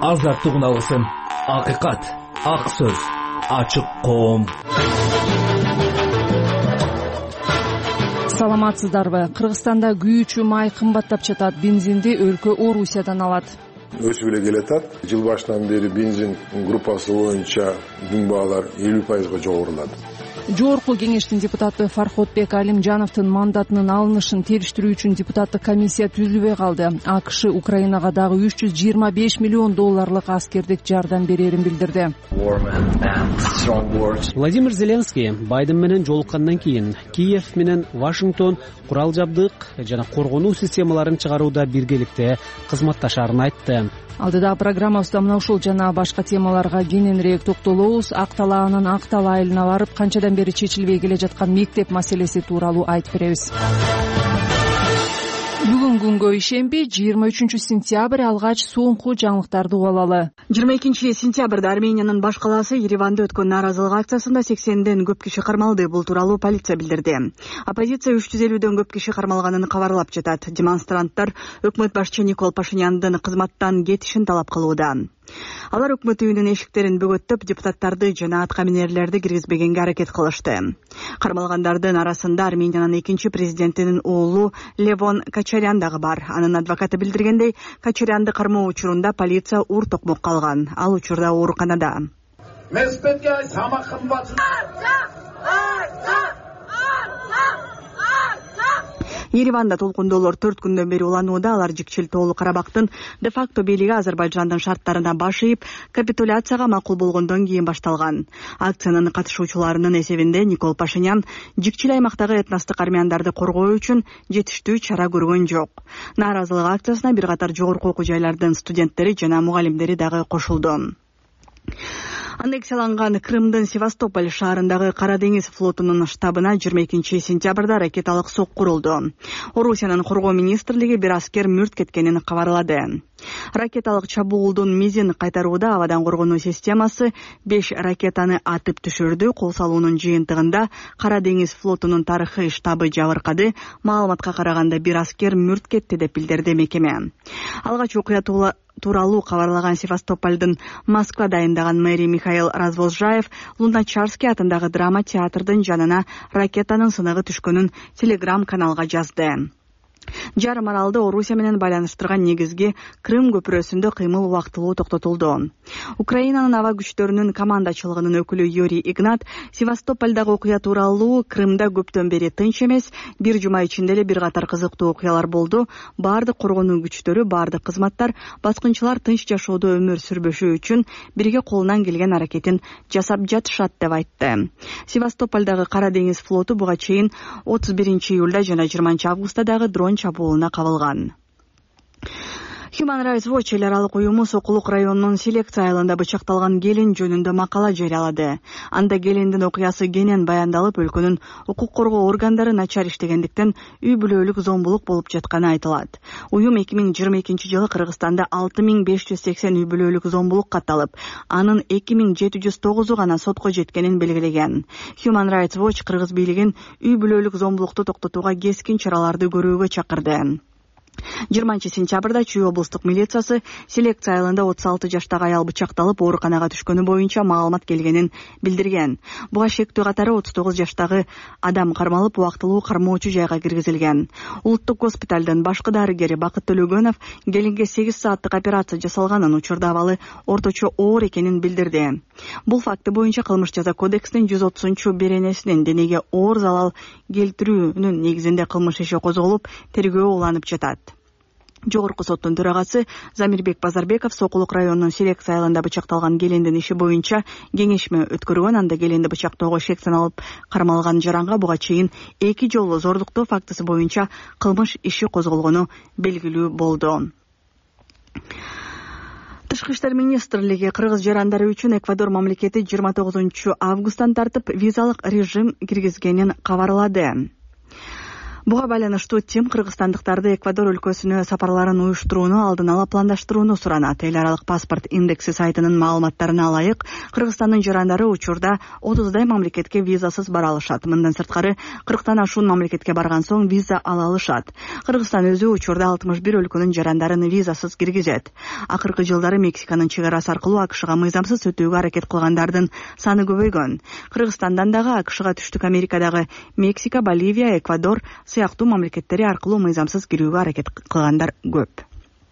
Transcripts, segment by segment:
азаттык алсын. Акыйкат, ак сөз, ачык коом. Саламатсыздарбы? Кыргызстанда күйүүчү май кымбаттап жатат. Бензинди өлкө Орусиядан алат. Өсүп эле келатат. Жыл башынан бери бензин группасы боюнча күн баалар 50%га жогорулады. Жогорку кеңештин депутаты Фарходбек Алимжановдун мандатынын алынышын териштирүү үчүн депутаттык комиссия түзүлбөй калды. АКШ Украинага дагы $325 миллион аскердик жардам берерин билдирди. Владимир Зеленский Байден менен жолуккандан кийин Киев менен Вашингтон курал жабдык жана коргонуу системаларын чыгарууда биргеликте кызматташарын айтты. Алдыда программабызда мына ушул жана башка темаларга кененирээк токтолобуз. Ак талаанын ак талайына барып канчадан бери чечилбей келе жаткан мектеп маселеси тууралуу айтып беребиз. Бүгүн күнгө ишемби 23 сентябрь алгач соңку жаңылыктарды угуп алалы. 22 сентябрда Армениянын баш калаасы Ереванда өткөн нааразылык акциясында 80ден көп киши кармалды. Бул тууралуу полиция билдирди. Оппозиция 350дөн көп киши кармалганын кабарлап жатат. Демонстранттар өкмөт башчы Никол Пашиняндын кызматтан кетишин талап кылууда. Алар өкмөт үйүнүн эшиктерин бөгөттөп, депутаттарды жана атка минерлерди киргизбегенге аракет кылышты. Кармалгандардын арасында Армениянын экинчи президентинин уулу Левон Качарян дагы бар. Анын адвокаты билдиргендей, Качарянды кармоо учурунда полиция уур токмок калган. Ал учурда ооруканада. Ереванда толкундоолор 4 күндөн бери уланууда. Алар Жикчил тоолу Карабактын де-факто бийлиги Азербайжандын шарттарына баш ийип, капитуляцияга макул болгондон кийин башталган. Акциянын катышуучуларынын эсебинде Никол Пашинян Жикчил аймактагы этностук армяндарды коргоо үчүн жетиштүү чара көргөн жок. Нааразылык акциясына бир катар жогорку окуу жайлардын студенттери жана мугалимдери дагы кошулду. Аннексияланган Крымдын Севастополь шаарындагы Кара деңиз флотунун штабына 22 сентябрда ракеталык сок курулду. Орусиянын коргоо министрлиги бир аскер мүрт кеткенин кабарлады. Ракеталык чабуулдун мизин кайтарууда абадан коргонуу системасы 5 ракетаны атып түшүрдү. Кол салуунун жыйынтыгында Кара деңиз флотунун тарыхый штабы жабыркады. Маалыматка караганда бир аскер мүрт кетти деп билдирди мекеме. Алгач окуя тууралуу кабарлаган Севастопольдун Москва дайындаган мэри Михаил Развозжаев Луначарский атындагы драма театрдын жанына ракетанын сыныгы түшкөнүн телеграм-каналга жазды. Жарым аралды Орусия менен байланыштырган негизги Крым көпүрөсүндө кыймыл убактылуу токтотулду. Украинанын аба күчтөрүнүн командачылыгынын өкүлү Юрий Игнат Севастопольдагы окуя тууралуу Крымда көптөн бери тынч эмес, бир жума ичинде эле бир катар кызыктуу окуялар болду. Бардык коргонуу күчтөрү, бардык кызматтар баскынчылар тынч жашоодо өмүр сүрбөшү үчүн бирге колунан келген аракетин жасап жатышат деп айтты. Севастопольдагы Кара деңиз флоту буга чейин 31 июлда жана 20 августта дагы дрон чабуулуна кабылган. Human Rights Watch эл аралык уюму Сокулук районунун селекция айылында бычакталган келин жөнүндө макала жарыялады. Анда келиндин окуясы кенен баяндалып, өлкөнүн укук коргоо органдары начар иштегендиктен үй бүлөлүк зомбулук болуп жатканы айтылат. Уюм 2022 жылы Кыргызстанда 6580 үй бүлөлүк зомбулук катталып, анын 2709 гана сотко жеткенин белгилеген. Human Rights Watch Кыргыз бийлигин үй бүлөлүк зомбулукту токтотууга кескин чараларды көрүүгө чакырды. 20 сентябрда Чүй облустук милициясы селекция айылында 36 жаштагы аял бычакталып ооруканага түшкөнү боюнча маалымат келгенин билдирген. Буга шектүү катары 39 жаштагы адам кармалып, убактылуу кармоочу жайга киргизилген. Улуттук госпиталдын башкы дарыгери Бакыт Төлөгөнов келинге 8 сааттык операция жасалганын, учурда абалы орточо оор экенин билдирди. Бул факты боюнча кылмыш жаза кодексинин 130-беренесинин денеге оор залал келтирүүнүн негизинде кылмыш иши козголуп, тергөө уланып жатат. Жогорку соттун төрагасы Замирбек Базарбеков Сокулук районунун селекция айылында бычакталган келиндин иши боюнча кеңешме өткөргөн. Анда келинди бычактоого шек саналып кармалган жаранга буга чейин 2 жолу зордуктоо фактысы боюнча кылмыш иши козголгону белгилүү болду. Тышкы иштер министрлиги кыргыз жарандары үчүн Эквадор мамлекети 29 августтан тартып визалык режим киргизгенин кабарлады. Буга байланыштуу ТИМ кыргызстандыктарды Эквадор өлкөсүнө сапарларын уюштурууну алдын ала пландаштырууну суранат. Эл аралык паспорт индекси сайтынын маалыматтарына ылайык, Кыргызстандын жарандары учурда 30дай мамлекетке визасыз бара алышат. Мындан сырткары 40тан ашуун мамлекетке барган соң виза ала алышат. Кыргызстан өзү учурда 61 өлкөнүн жарандарын визасыз киргизет. Акыркы жылдары Мексиканын чек арасы аркылуу АКШга мыйзамсыз өтүүгө аракет кылгандардын саны көбөйгөн. Кыргызстандан дагы АКШга Түштүк Америкадагы Мексика, Боливия, Эквадор сыяктуу мамлекеттери аркылуу мыйзамсыз кирүүгө аракет кылгандар көп.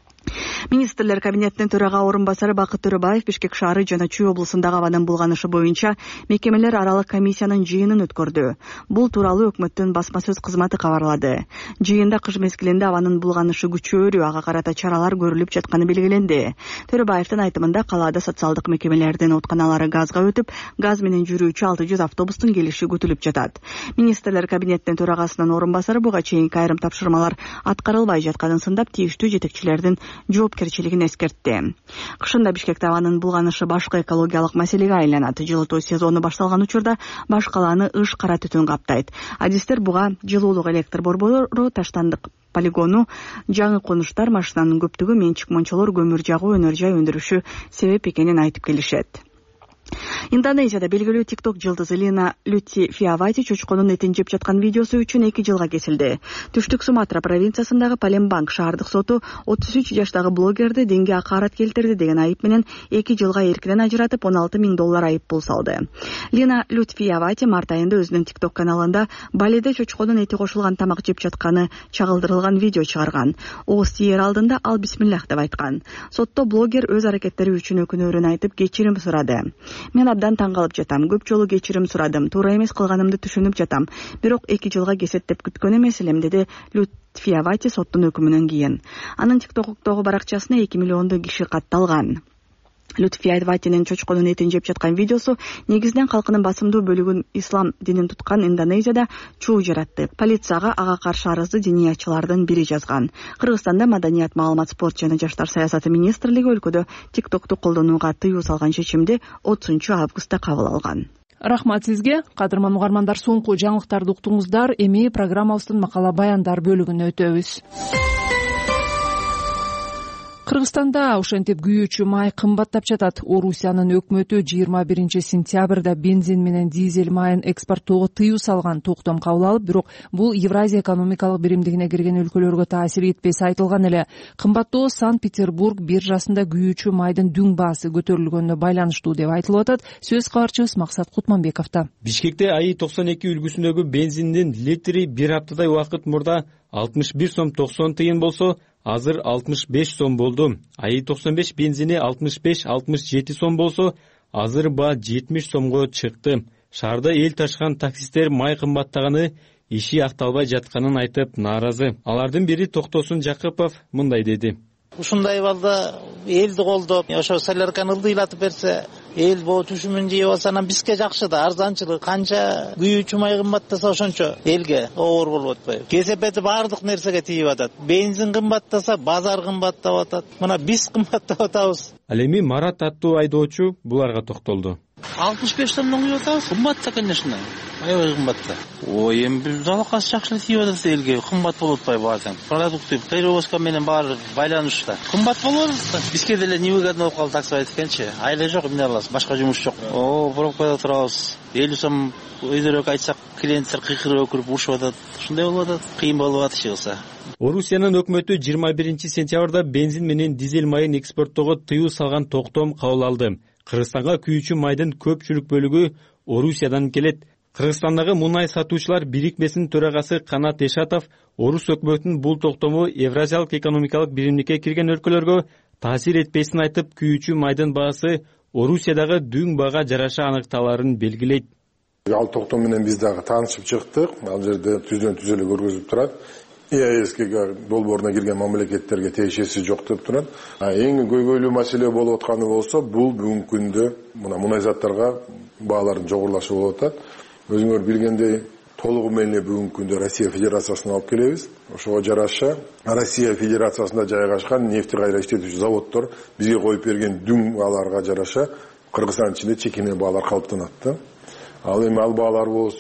Министрлер кабинетинин төрага орун басары Бакыт Төрөбаев Бишкек шаары жана Чүй облусундагы абанын булганышы боюнча мекемелер аралык комиссиянын жыйынын өткөрдү. Бул тууралуу өкмөттүн басма сөз кызматы кабарлады. Жыйында кыш мезгилинде абанын булганышы күчөөрү, ага карата чаралар көрүлүп жатканы белгиленди. Төрөбаевдин айтымында калаада социалдык мекемелердин отканалары газга өтүп, газ менен жүрүүчү 600 автобустун келиши күтүлүп жатат. Министрлер кабинетинин төрагасынын орун басары буга чейинки айрым тапшырмалар аткарылбай жатканын сындап, тийиштүү жетекчилердин жоопкерчилигин эскертти. Кышында Бишкекте абанын булганышы башкы экологиялык маселеге айланат. Жылытуу сезону башталган учурда баш калааны ыш кара түтүн каптайт. Адистер буга жылуулук электр борбору, таштандык полигону, жаңы конуштар, машинанын көптүгү, менчик мончолор, көмүр жагуу, өнөр жай өндүрүшү себеп экенин айтып келишет. Индонезияда белгилүү TikTok жылдызы Лина Лютфиавати чочконун этин жеп жаткан видеосу үчүн 2 жылга кесилди. Түштүк Суматра провинциясындагы Палембанг шаардык соту 33 жаштагы блогерди динге акарат келтирди деген айып менен 2 жылга эркинен ажыратып $16,000 айып пул салды. Лина Лютфиавати март айында өзүнүн TikTok каналында Балиде чочконун эти кошулган тамак жеп жатканы чагылдырылган видео чыгарган. Ооз тиер алдында ал бисмиллах деп айткан. Сотто блогер өз аракеттери үчүн өкүнөрүн айтып кечирим сурады. Мен абдан таң калып жатам. Көп жолу кечирим сурадым. Туура эмес кылганымды түшүнүп жатам. Бирок 2 жылга кесет деп күткөн эмес элем, деди Лютфиавати соттун өкүмүнөн кийин. Анын TikTok'тогу баракчасына 2 миллиондой киши катталган. Лютфиаватинин чочконун этин жеп жаткан видеосу негизинен калкынын басымдуу бөлүгүн ислам динин туткан Индонезияда чуу жаратты. Полицияга ага каршы арызды диниятчылардын бири жазган. Кыргызстанда Маданият, маалымат, спорт жана жаштар саясаты министрлиги өлкөдө TikTok'ту колдонууга тыюу салган чечимди 30-августта кабыл алган. Рахмат сизге. Кадырман угармандар, соңку жаңылыктарды уктуңуздар. Эми программабыздын макала баяндар бөлүгүнө өтөбүз. Кыргызстанда ошентип күйүүчү май кымбаттап жатат. Орусиянын өкмөтү 21 сентябрда бензин менен дизель майын экспорттоого тыюу салган токтом кабыл алып, бирок бул Евразия экономикалык биримдигине кирген өлкөлөргө таасир этпеси айтылган эле. Кымбаттоо Санкт-Петербург биржасында күйүүчү майдын дүң баасы көтөрүлгөнүнө байланыштуу деп айтылып атат. Сөз кабарчыбыз Максат Кутманбековдо. Бишкекте АИ-92 үлгүсүндөгү бензиндин литри бир аптадай убакыт мурда 61 сом 90 тыйын болсо, азыр 65 сом болду. АИ-95 бензини 65-67 сом болсо, азыр ба 70 сомго чыкты. Шаарда эл ташкан таксисттер май кымбаттаганы иши акталбай жатканын айтып нааразы. Алардын бири Токтосун Жакыпов мындай деди. Ушундай балда элди колдоп, ошо солярканы ылдыйлатып берсе, эл бо түшүмүн жеп алса, анан бизге жакшы да, арзанчылык. Канча күйүүчү май кымбаттаса ошончо элге оор болуп атпайбы? Кесепети баардык нерсеге тийип атат. Бензин кымбаттаса, базар кымбаттап атат. Мына биз кымбаттап атабыз. Ал эми Марат аттуу айдоочу буларга токтолду. 65 сомдон күйүп атабыз. Кымбатта, конечно. Аябай кымбатта. Ой, эми биз залакасы жакшы тийип атат элге. Кымбат болуп атпайбы баардык. Продукты перевозка менен баары байланышта. Кымбат болот да. Бизге деле невыгодно болуп калды, так айткенчи. Айла жок, эмне аласыз? Башка жумуш жок. Пробкада турабыз. 50 сом өйдөрөөк айтсак, клиенттер кыйкырып өкүрүп урушуп атат. Ушундай болуп атат. Кыйын болуп атат чыгса. Орусиянын өкмөтү 21 сентябрда бензин менен дизель майын экспорттоого тыюу салган токтом кабыл алды. Кыргызстанга күйүүчү майдын көпчүлүк бөлүгү Орусиядан келет. Кыргызстандагы мунай сатуучулар бирикмесинин төрагасы Канат Эшатов орус өкмөтүнүн бул токтому Евразиялык экономикалык биримдикке кирген өлкөлөргө таасир этпесин айтып, күйүүчү майдын баасы Орусиядагы дүң баага жараша аныкталарын белгилейт. Ал токтом менен биз дагы таанышып чыктык. Ал жерде түздөн түз эле көргөзүп турат. ЕАЭСке долбооруна кирген мамлекеттерге тиешеси жок деп турат. Эң көйгөйлүү маселе болуп атканы болсо, бул бүгүнкү күндө мына мунай заттарга баалардын жогорулашы болуп атат. Өзүңөр билгендей, толугу менен бүгүнкү күндө Россия Федерациясына алып келебиз. Ошого жараша Россия Федерациясында жайгашкан нефти кайра иштетүүчү заводдор бизге коюп берген дүң бааларга жараша Кыргызстан ичинде чекене баалар калыптанат да. Ал эми ал баалар болсо,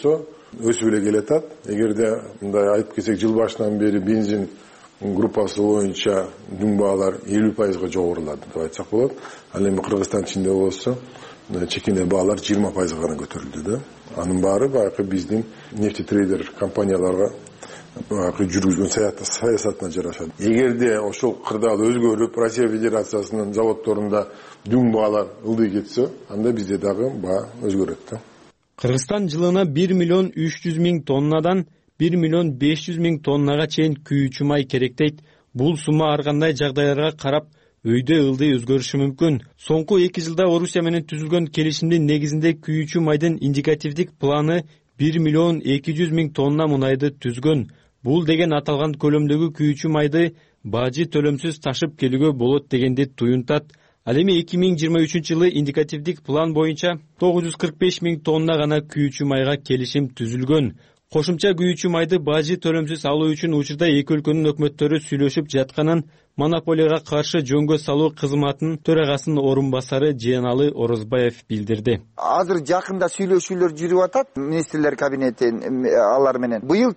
өсүп эле келатат. Эгерде мындай айтып кетсек, жыл башынан бери бензин группасы боюнча дүң баалар 50%га жогорулады деп айтсак болот. Ал эми Кыргызстан ичинде болсо чекине баалар 20%га гана көтөрүлдү да. Анын баары баягы биздин нефтетрейдер компанияларга жүргүзгөн саясатына жарашат. Эгерде ошол кырдаал өзгөрүп, Россия Федерациясынын заводдорунда дүң баалар ылдый кетсе, анда бизде дагы баа өзгөрөт да. Кыргызстан жылына 1.300.000 тоннадан 1.500.000 тоннага чейин күйүүчү май керектейт. Бул сумма ар кандай жагдайларга карап өйдө ылдый өзгөрүшү мүмкүн. Соңку 2 жылда Орусия менен түзүлгөн келишимдин негизинде күйүүчү майдын индикативдик планы 1.200.000 тонна мунайды түзгөн. Бул деген аталган көлөмдөгү күйүүчү майды бажы төлөмсүз ташып келүүгө болот дегенди туюнтат. Ал эми 2023 жылы индикативдик план боюнча 945.000 тонна гана күйүүчү майга келишим түзүлгөн. Кошумча күйүүчү майды бажы төлөмсүз алуу үчүн учурда эки өлкөнүн өкмөттөрү сүйлөшүп жатканын монополияга каршы жөнгө салуу кызматынын төрагасынын орун басары Жыяналы Орозбаев билдирди. Азыр жакында сүйлөшүүлөр жүрүп атат министрлер кабинети алар менен. Быйыл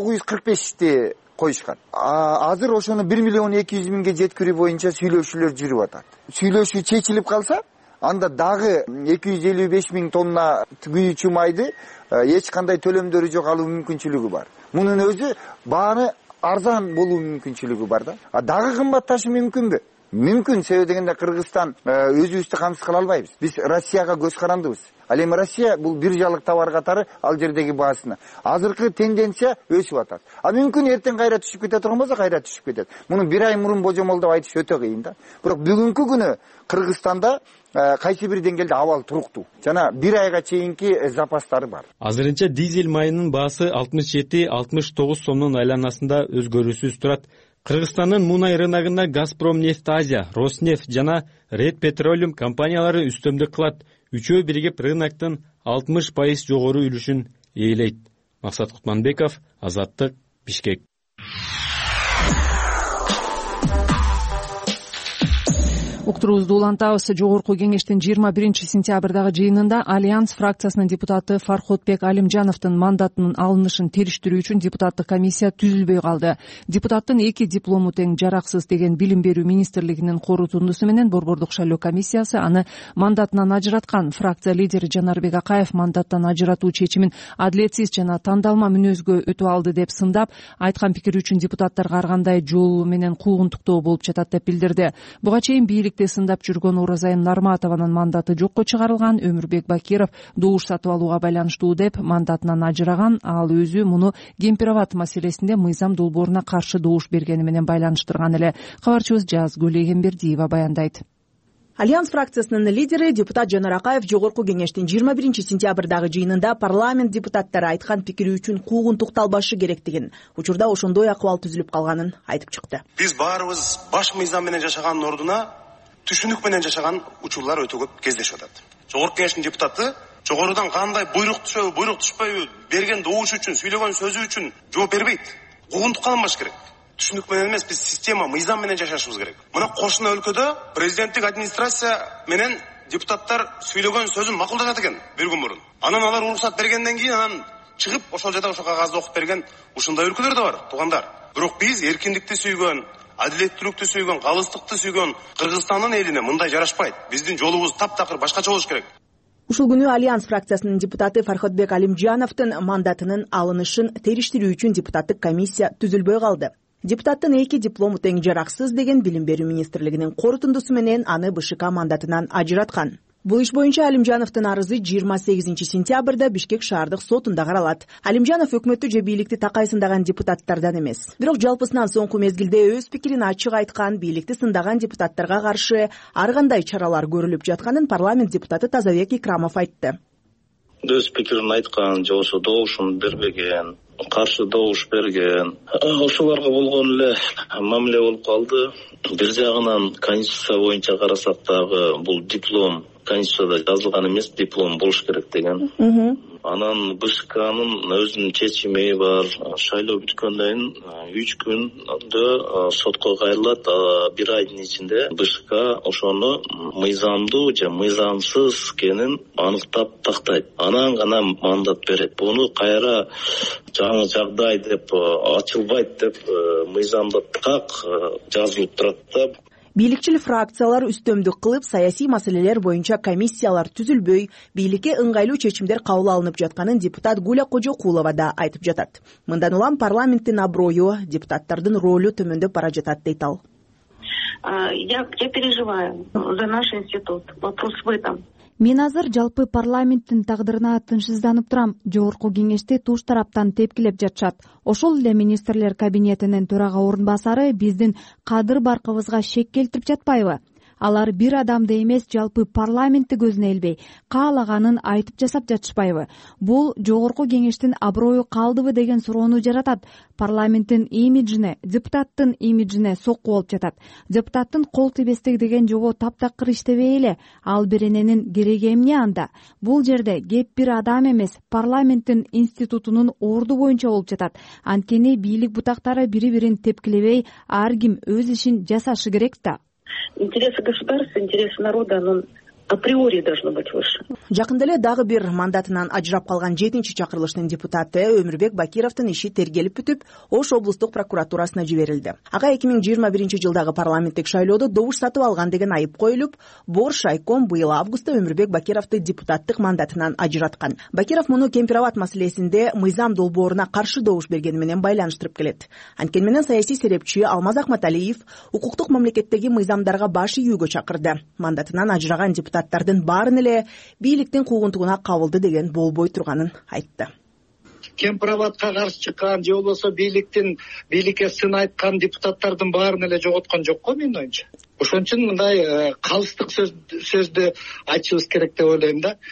945ти коюшкан. Азыр ошону 1.200.000 жеткирүү боюнча сүйлөшүүлөр жүрүп атат. Сүйлөшүү чечилип калса, анда дагы 255.000 тонна күйүүчү майды эч кандай төлөмдөрү жок алуу мүмкүнчүлүгү бар. Мунун өзү бааны арзан болуу мүмкүнчүлүгү бар да. Дагы кымбатташы мүмкүнбү? Мүмкүн, себеби дегенде Кыргызстан өзүбүздү камсыз кыла албайбыз. Биз Россияга көз карандыбыз. Ал эми Россия бул биржалык товар катары ал жердеги баасына. Азыркы тенденция өсүп атат. Мүмкүн эртең кайра түшүп кете турган болсо кайра түшүп кетет. Муну бир ай мурун божомолдоп айтыш өтө кыйын да. Бирок бүгүнкү күнү Кыргызстанда кайсы бир деңгээлде абал туруктуу. Жана бир айга чейинки запастары бар. Азырынча дизель майынын баасы 67-69 сомдун айланасында өзгөрүүсүз турат. Кыргызстандын мунай рыногуна Газпромнефть Азия, Роснефть жана Ред Petroleum компаниялары үстөмдүк кылат. Үчөө биригип рыноктун 60% жогору үлүшүн ээлейт. Максат Кутманбеков, Азаттык, Бишкек. Уктуруубузду улантабыз. Жогорку кеңештин 21 сентябрдагы жыйынында Альянс фракциясынын депутаты Фарходбек Алимжановдун мандатынын алынышын териштирүү үчүн депутаттык комиссия түзүлбөй калды. Депутаттын 2 диплому тең жараксыз деген билим берүү министрлигинин корутундусу менен Борбордук шайлоо комиссиясы аны мандатынан ажыраткан. Фракция лидери Жанарбек Акаев мандаттан ажыратуу чечимин адилетсиз жана тандалма мүнөзгө өтүп алды деп сындап, айткан пикири үчүн депутаттарга ар кандай жол менен куугунтуктоо болуп жатат деп билдирди. Буга чейин сындап жүргөн Оразайым Нарматованын мандаты жокко чыгарылган. Өмүрбек Бакиров добуш сатып алууга байланыштуу деп мандатынан ажыраган. Ал өзү муну Кемпироват маселесинде мыйзам долбооруна каршы добуш бергени менен байланыштырган эле. Кабарчыбыз Жазгүл Эгембердиева баяндайт. Альянс фракциясынын лидери депутат Жанар Акаев жогорку кеңештин 21 сентябрдагы жыйынында парламент депутаттары айткан пикири үчүн куугунтукталбашы керектигин, учурда ошондой акыбал түзүлүп калганын айтып чыкты. Биз баарыбыз баш мыйзам менен жашаганын ордуна түшүнүк менен жашаган учурлар өтө көп кездешип атат. Жогорку кеңештин депутаты жогорудан кандай буйрук түшөбү, буйрук түшпөйбү берген добушу үчүн, сүйлөгөн сөзү үчүн жооп бербейт. Куугунтукталбаш керек. Түшүнүк менен эмес, биз система, мыйзам менен жашашыбыз керек. Мына кошуна өлкөдө президенттик администрация менен депутаттар сүйлөгөн сөзүн макулдашат экен бир күн мурун. Анан алар уруксат бергенден кийин анан чыгып ошол жерде ошол кагазды окуп берген ушундай өлкөлөр да бар, туугандар. Бирок биз эркиндикти сүйгөн, адилеттүүлүктү сүйгөн, калыстыкты сүйгөн Кыргызстандын элине мындай жарашпайт. Биздин жолубуз таптакыр башкача болуш керек. Ушул күнү Альянс фракциясынын депутаты Фарходбек Алимжановдун мандатынын алынышын териштирүү үчүн депутаттык комиссия түзүлбөй калды. Депутаттын 2 диплому тең жараксыз деген билим берүү министрлигинин корутундусу менен аны БШК мандатынан ажыраткан. Бул иш боюнча Алимжановдун арызы 28 сентябрда Бишкек шаардык сотунда каралат. Алимжанов өкмөттү же бийликти такай сындаган депутаттардан эмес. Бирок жалпысынан соңку мезгилде өз пикирин ачык айткан, бийликти сындаган депутаттарга каршы ар кандай чаралар көрүлүп жатканын парламент депутаты Тазабек Икрамов айтты. Өз пикирин айткан, же болбосо добушун бербеген, каршы добуш берген. Ошолорго болгон эле мамиле болуп калды. Бир жагынан конституция боюнча карасак дагы бул диплом конституцияда жазылган эмес, диплом болуш керек деген. Анан БШКнын өзүнүн чечими бар. Шайлоо бүткөндөн кийин 3 күндө сотко кайрылат. 1 айдын ичинде БШК ошону мыйзамдуу же мыйзамсыз экенин аныктап тактайт. Анан гана мандат берет. Буну кайра жаңы жагдай деп ачылбайт деп мыйзамда так жазылып турат да. Бийликчил фракциялар үстөмдүк кылып, саясий маселелер боюнча комиссиялар түзүлбөй, бийликке ыңгайлуу чечимдер кабыл алынып жатканын депутат Гуля Кожокулова да айтып жатат. Мындан улам парламенттин аброю, депутаттардын ролу төмөндөп бара жатат дейт ал. Я переживаю за наш институт. Вопрос в этом. Мен азыр жалпы парламенттин тагдырына тынчсызданып турам. Жогорку кеңешти туш тараптан тепкилеп жатышат. Ошол эле министрлер кабинетинин төрага орун басары биздин кадыр баркыбызга шек келтирип жатпайбы? Алар бир адамды эмес, жалпы парламентти көзүнө илбей, каалаганын айтып жасап жатышпайбы? Бул жогорку кеңештин аброю калдыбы деген суроону жаратат. Парламенттин имиджине, депутаттын имиджине сокку болуп жатат. Депутаттын кол тийбестиги деген жобо таптакыр иштебей эле. Ал берененин кереги эмне анда? Бул жерде кеп бир адам эмес, парламенттин институтунун орду боюнча болуп жатат. Анткени бийлик бутактары бири-бирин тепкилебей, ар ким өз ишин жасашы керек да. Интересы государства, интересы народа, оно априори должно быть выше. Жакында эле дагы бир мандатынан ажырап калган 7-чи чакырылыштын депутаты Өмүрбек Бакировдун иши тергелип бүтүп, Ош облустук прокуратурасына жиберилди. Ага 2021-жылдагы парламенттик шайлоодо добуш сатып алган деген айып коюлуп, Борш айком быйыл августта Өмүрбек Бакировду депутаттык мандатынан ажыраткан. Бакиров муну Кемпирабад маселесинде мыйзам долбооруна каршы добуш бергени менен байланыштырып келет. Анткени менен саясий серепчи Алмаз Акматалиев укуктук мамлекеттеги мыйзамдарга баш ийүүгө чакырды. Мандатынан ажыраган депутаттардын баарын эле бийликтин куугунтугуна кабылды деген болбой турганын айтты. Кемпирабадка каршы чыккан же болбосо бийликке сын айткан депутаттардын баарын эле жоготкон жок го менин оюмча. Ошон үчүн мындай калыстык сөздү айтышыбыз керек деп ойлойм да.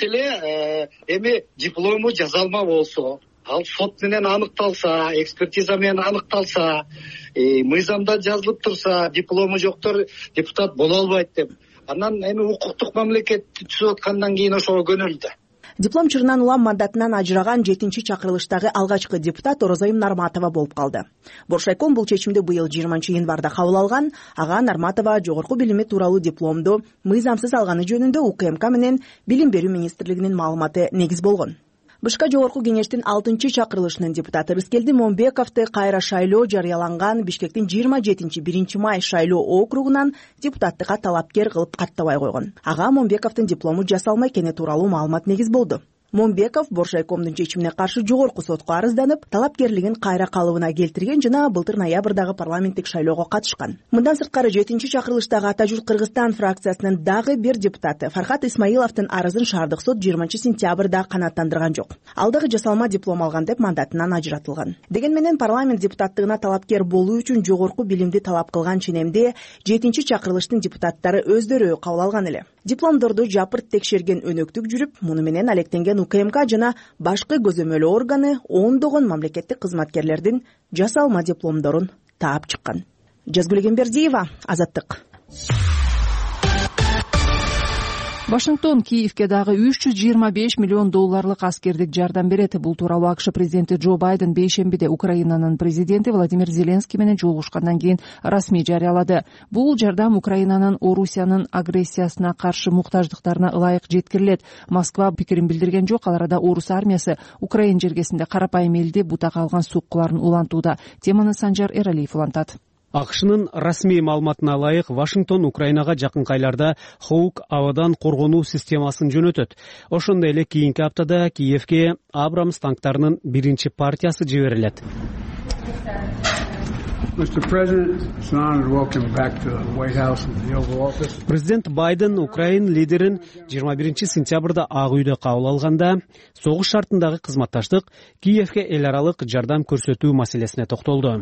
Маселе эми диплому жазалма болсо, ал сот менен аныкталса, экспертиза менен аныкталса, мыйзамда жазылып турса, диплому жоктор депутат боло албайт деп. Анан эми укуктук мамлекет түзүп аткандан кийин ошого көнүлдү. Диплом чырынан улам мандатынан ажыраган 7-чи чакырылыштагы алгачкы депутат Орозайым Нарматова болуп калды. Боршайком бул чечимди быйыл 20-январда кабыл алган. Ага Нарматова жогорку билими тууралуу дипломду мыйзамсыз алганы жөнүндө УКМК менен Билим берүү министрлигинин маалыматы негиз болгон. БШК жогорку кеңештин 6-чы чакырылышынын депутаты Рыскелди Момбековду кайра шайлоо жарыяланган Бишкектин 27-1 май шайлоо округунан депутаттыкка талапкер кылып каттабай койгон. Ага Момбековдун диплому жасалма экени тууралуу маалымат негиз болду. Момбеков Боршайкомдун чечимине каршы жогорку сотко арызданып, талапкерлигин кайра калыбына келтирген жана былтыр ноябрдагы парламенттик шайлоого катышкан. Мындан сырткары 7-чи чакырылыштагы Ата журт Кыргызстан фракциясынын дагы бир депутаты Фархат Исмаиловдун арызын шаардык сот 20-сентябрда канааттандырган жок. Ал дагы жасалма диплом алган деп мандатынан ажыратылган. Деген менен парламент депутаттыгына талапкер болуу үчүн жогорку билимди талап кылган ченемди 7-чи чакырылыштын депутаттары өздөрү кабыл алган эле. Дипломдорду жапырт текшерген өнөктүк жүрүп, муну менен алектенген УКМК жана башкы көзөмөлөө органы ондогон мамлекеттик кызматкерлердин жасалма дипломдорун таап чыккан. Жазгүл Эмбердиева, Азаттык. Вашингтон Киевке дагы $325 миллион аскердик жардам берет. Бул тууралуу АКШ президенти Джо Байден бейшембиде Украинанын президенти Владимир Зеленский менен жолугушкандан кийин расмий жарыялады. Бул жардам Украинанын Орусиянын агрессиясына каршы муктаждыктарына ылайык жеткирилет. Москва пикирин билдирген жок. Ал арада орус армиясы Украин жергесинде карапайым элди бутак алган суккуларын улантууда. Теманы Санжар Эралиев улантат. АКШнын расмий маалыматына ылайык, Вашингтон Украинага жакынкы айларда Хоук абадан коргонуу системасын жөнөтөт. Ошондой эле кийинки аптада Киевке Абрамс танктарынын биринчи партиясы жиберилет. Президент Байден Украин лидерин 21-сентябрда Ак үйдө кабыл алганда, согуш шартындагы кызматташтык Киевке эл аралык жардам көрсөтүү маселесине токтолду.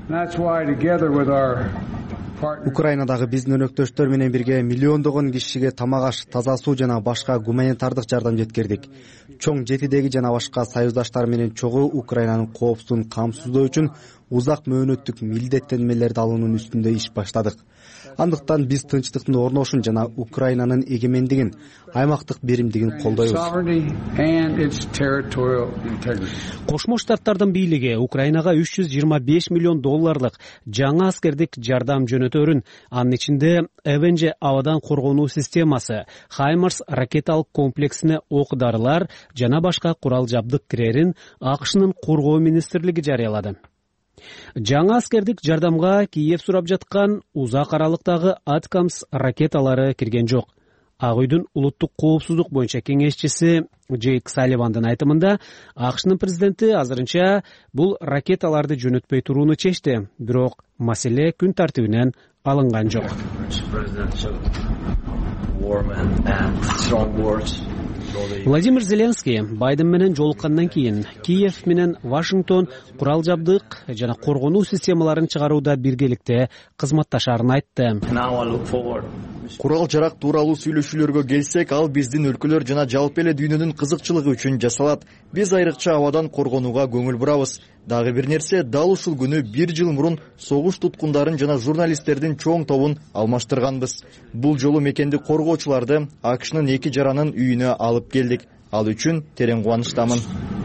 Украинадагы биздин өнөктөштөр менен бирге миллиондогон кишиге тамак аш, таза суу жана башка гуманитардык жардам жеткирдик. Чоң жетидеги жана башка союздаштар менен чогуу Украинанын коопсуздугун камсыздоо үчүн узак мөөнөттүк милдеттенмелерди алуунун үстүндө иш баштадык. Андыктан биз тынчтыктын орношун жана Украинанын эгемендигин, аймактык беримдигин колдойбуз. Кошмо Штаттардын бийлиги Украинага $325 миллион жаңа аскердик жардам жөнөтөрүн, анын ичинде ЭВНЖ абадан коргонуу системасы, Хаймарс ракеталык комплексине ок-дарылар жана башка курал жабдык кирерин АКШнын коргоо министрлиги жарыялады. Жаңа аскердик жардамга Киев сурап жаткан узак аралыктагы Атакамс ракеталары кирген жок. Ак үйдүн улуттук коопсуздук боюнча кеңешчиси Джейк Салливандын айтымында, АКШнын президенти азырынча бул ракеталарды жөнөтпөй турууну чечти, бирок маселе күн тартибинен алынган жок. Владимир Зеленский Байден менен жолуккандан кийин Киев менен Вашингтон курал жабдык жана коргонуу системаларын чыгарууда биргеликте кызматташаарын айтты. Курал жарак тууралуу сүйлөшүүлөргө келсек, ал биздин өлкөлөр жана жалпы эле дүйнөнүн кызыкчылыгы үчүн жасалат. Биз айрыкча абадан коргонууга көңүл бурабыз. Дагы бир нерсе, дал ушул күнү 1 жыл мурун согуш туткундарын жана журналисттердин чоң тобун алмаштырганбыз. Бул жолу мекенди коргоочуларды АКШнын 2 жаранын үйүнө алып келдик. Ал үчүн терең кубанычтамын.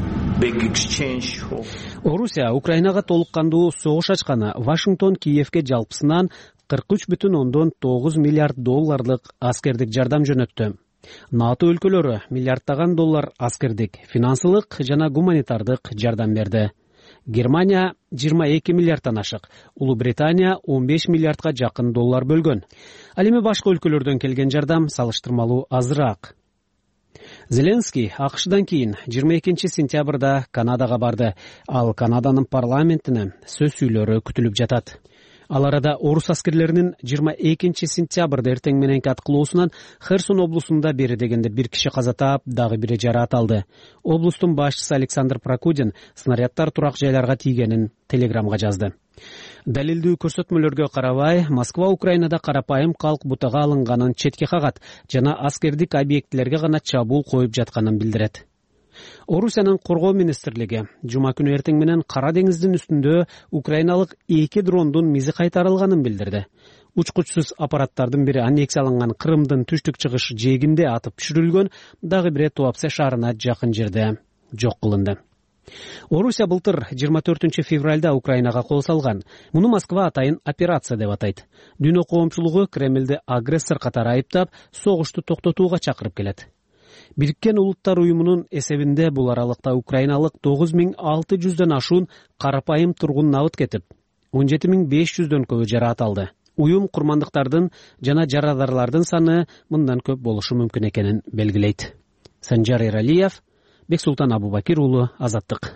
Орусия Украинага толук кандуу согуш ачканы Вашингтон Киевке жалпысынан $43.9 миллиард аскердик жардам жөнөттү. НАТО өлкөлөрү миллиарддаган доллар аскердик, финансылык жана гуманитардык жардам берди. Германия 22 миллиарддан ашык, Улуу Британия 15 миллиардга жакын доллар бөлгөн. Ал эми башка өлкөлөрдөн келген жардам салыштырмалуу азыраак. Зеленский АКШдан кийин 22 сентябрда Канадага барды. Ал Канаданын парламентине сөз сүйлөрү күтүлүп жатат. Ал арада орус аскерлеринин 22 сентябрда эртең мененки аткылоосунан Херсон облусунда бери дегенде 1 киши каза таап, дагы бири жараат алды. Облустун башчысы Александр Прокудин снаряддар турак жайларга тийгенин телеграмга жазды. Далилдүү көрсөтмөлөргө карабай, Москва Украинада карапайым калк бутага алынганын четке кагат жана аскердик объектилерге гана чабуул коюп жатканын билдирет. Орусиянын коргоо министрлиги жума күнү эртең менен Кара деңиздин үстүндө украиналык 2 дрондун мизи кайтарылганын билдирди. Учкучсуз аппараттардын бири аннексия алынган Крымдын түштүк чыгыш жээгинде атып түшүрүлгөн, дагы бири Туапсе шаарына жакын жерде жок кылынды. Орусия былтыр 24 февралда Украинага кол салган. Муну Москва атайын операция деп атайт. Дүйнө коомчулугу Кремлди агрессор катары айыптап, согушту токтотууга чакырып келет. Бириккен Улуттар уюмунун эсебинде бул аралыкта украиналык 9600дөн ашуун карапайым тургун набыт кетип, 17500дөн көбү жараат алды. Уюм курмандыктардын жана жарадарлардын саны мындан көп болушу мүмкүн экенин белгилейт. Санжар Эралиев, Бексултан Абубакир уулу, Азаттык.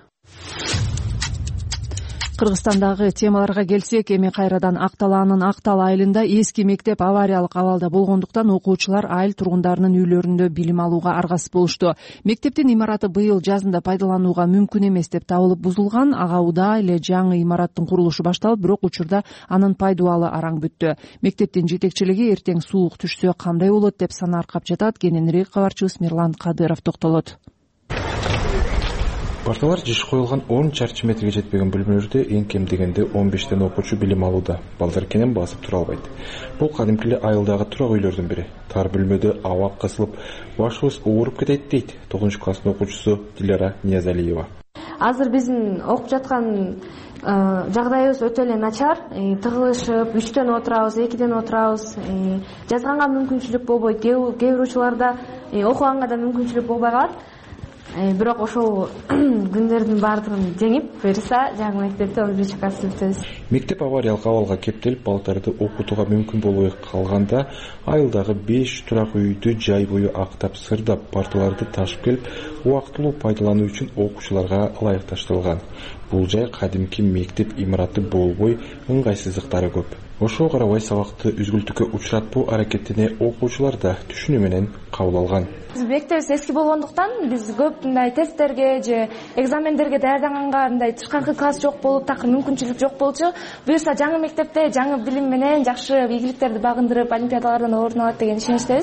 Кыргызстандагы темаларга келсек, эми кайрадан Акталаанын Актал айылында эски мектеп авариялык абалда болгондуктан окуучулар айыл тургундарынын үйлөрүндө билим алууга аргасыз болушту. Мектептин имараты быйыл жазында пайдаланууга мүмкүн эмес деп табылып бузулган. Ага удаа эле жаңы имараттын курулушу башталып, бирок учурда анын пайдубалы араң бүттү. Мектептин жетекчилиги эртең суук түшсө кандай болот деп сана аркап жатат. Кененирээк кабарчыбыз Мирлан Кадыров токтолот. Парталар жиш коюлган 10 чарчы метрге жетпеген бөлмөлөрдө эң кем дегенде 15тен окуучу билим алууда. Балдар кенен басып тура албайт. Бул кадимки айылдагы турак үйлөрдүн бири. Тар бөлмөдө аба кысылып, башыбыз ооруп кетет дейт 9 класстын окуучусу Дилара Ниязалиева. Азыр биздин окуп жаткан жагдайыбыз өтө эле начар. Тыгылышып, 3төн отурабыз, 2ден отурабыз. Жазганга мүмкүнчүлүк болбойт. Кээ бир учурларда окуганга да мүмкүнчүлүк болбой калат. Бирок ошол күндөрдүн баардыгын жеңип, буюрса жаңы мектепте 11 классты бүтөбүз. Мектеп авариялык абалга кептелип, балдарды окутууга мүмкүн болбой калганда, айылдагы 5 турак үйдү жай бою актап, сырдап, парталарды ташып келип, убактылуу пайдалануу үчүн окуучуларга ылайыкташтырылган. Бул жай кадимки мектеп имараты болбой, ыңгайсыздыктары көп. Ошого карабай сабакты үзгүлтүккө учуратпоо аракетине окуучулар да түшүнүү менен кабыл алган. Мектебибиз эски болгондуктан биз көп мындай тесттерге же экзамендерге даярданганга мындай тышкаркы класс жок болуп, такыр мүмкүнчүлүк жок болчу. Буюрса жаңы мектепте жаңы билим менен жакшы ийгиликтерди багындырып, олимпиадалардан орун алат деген ишеничтебиз.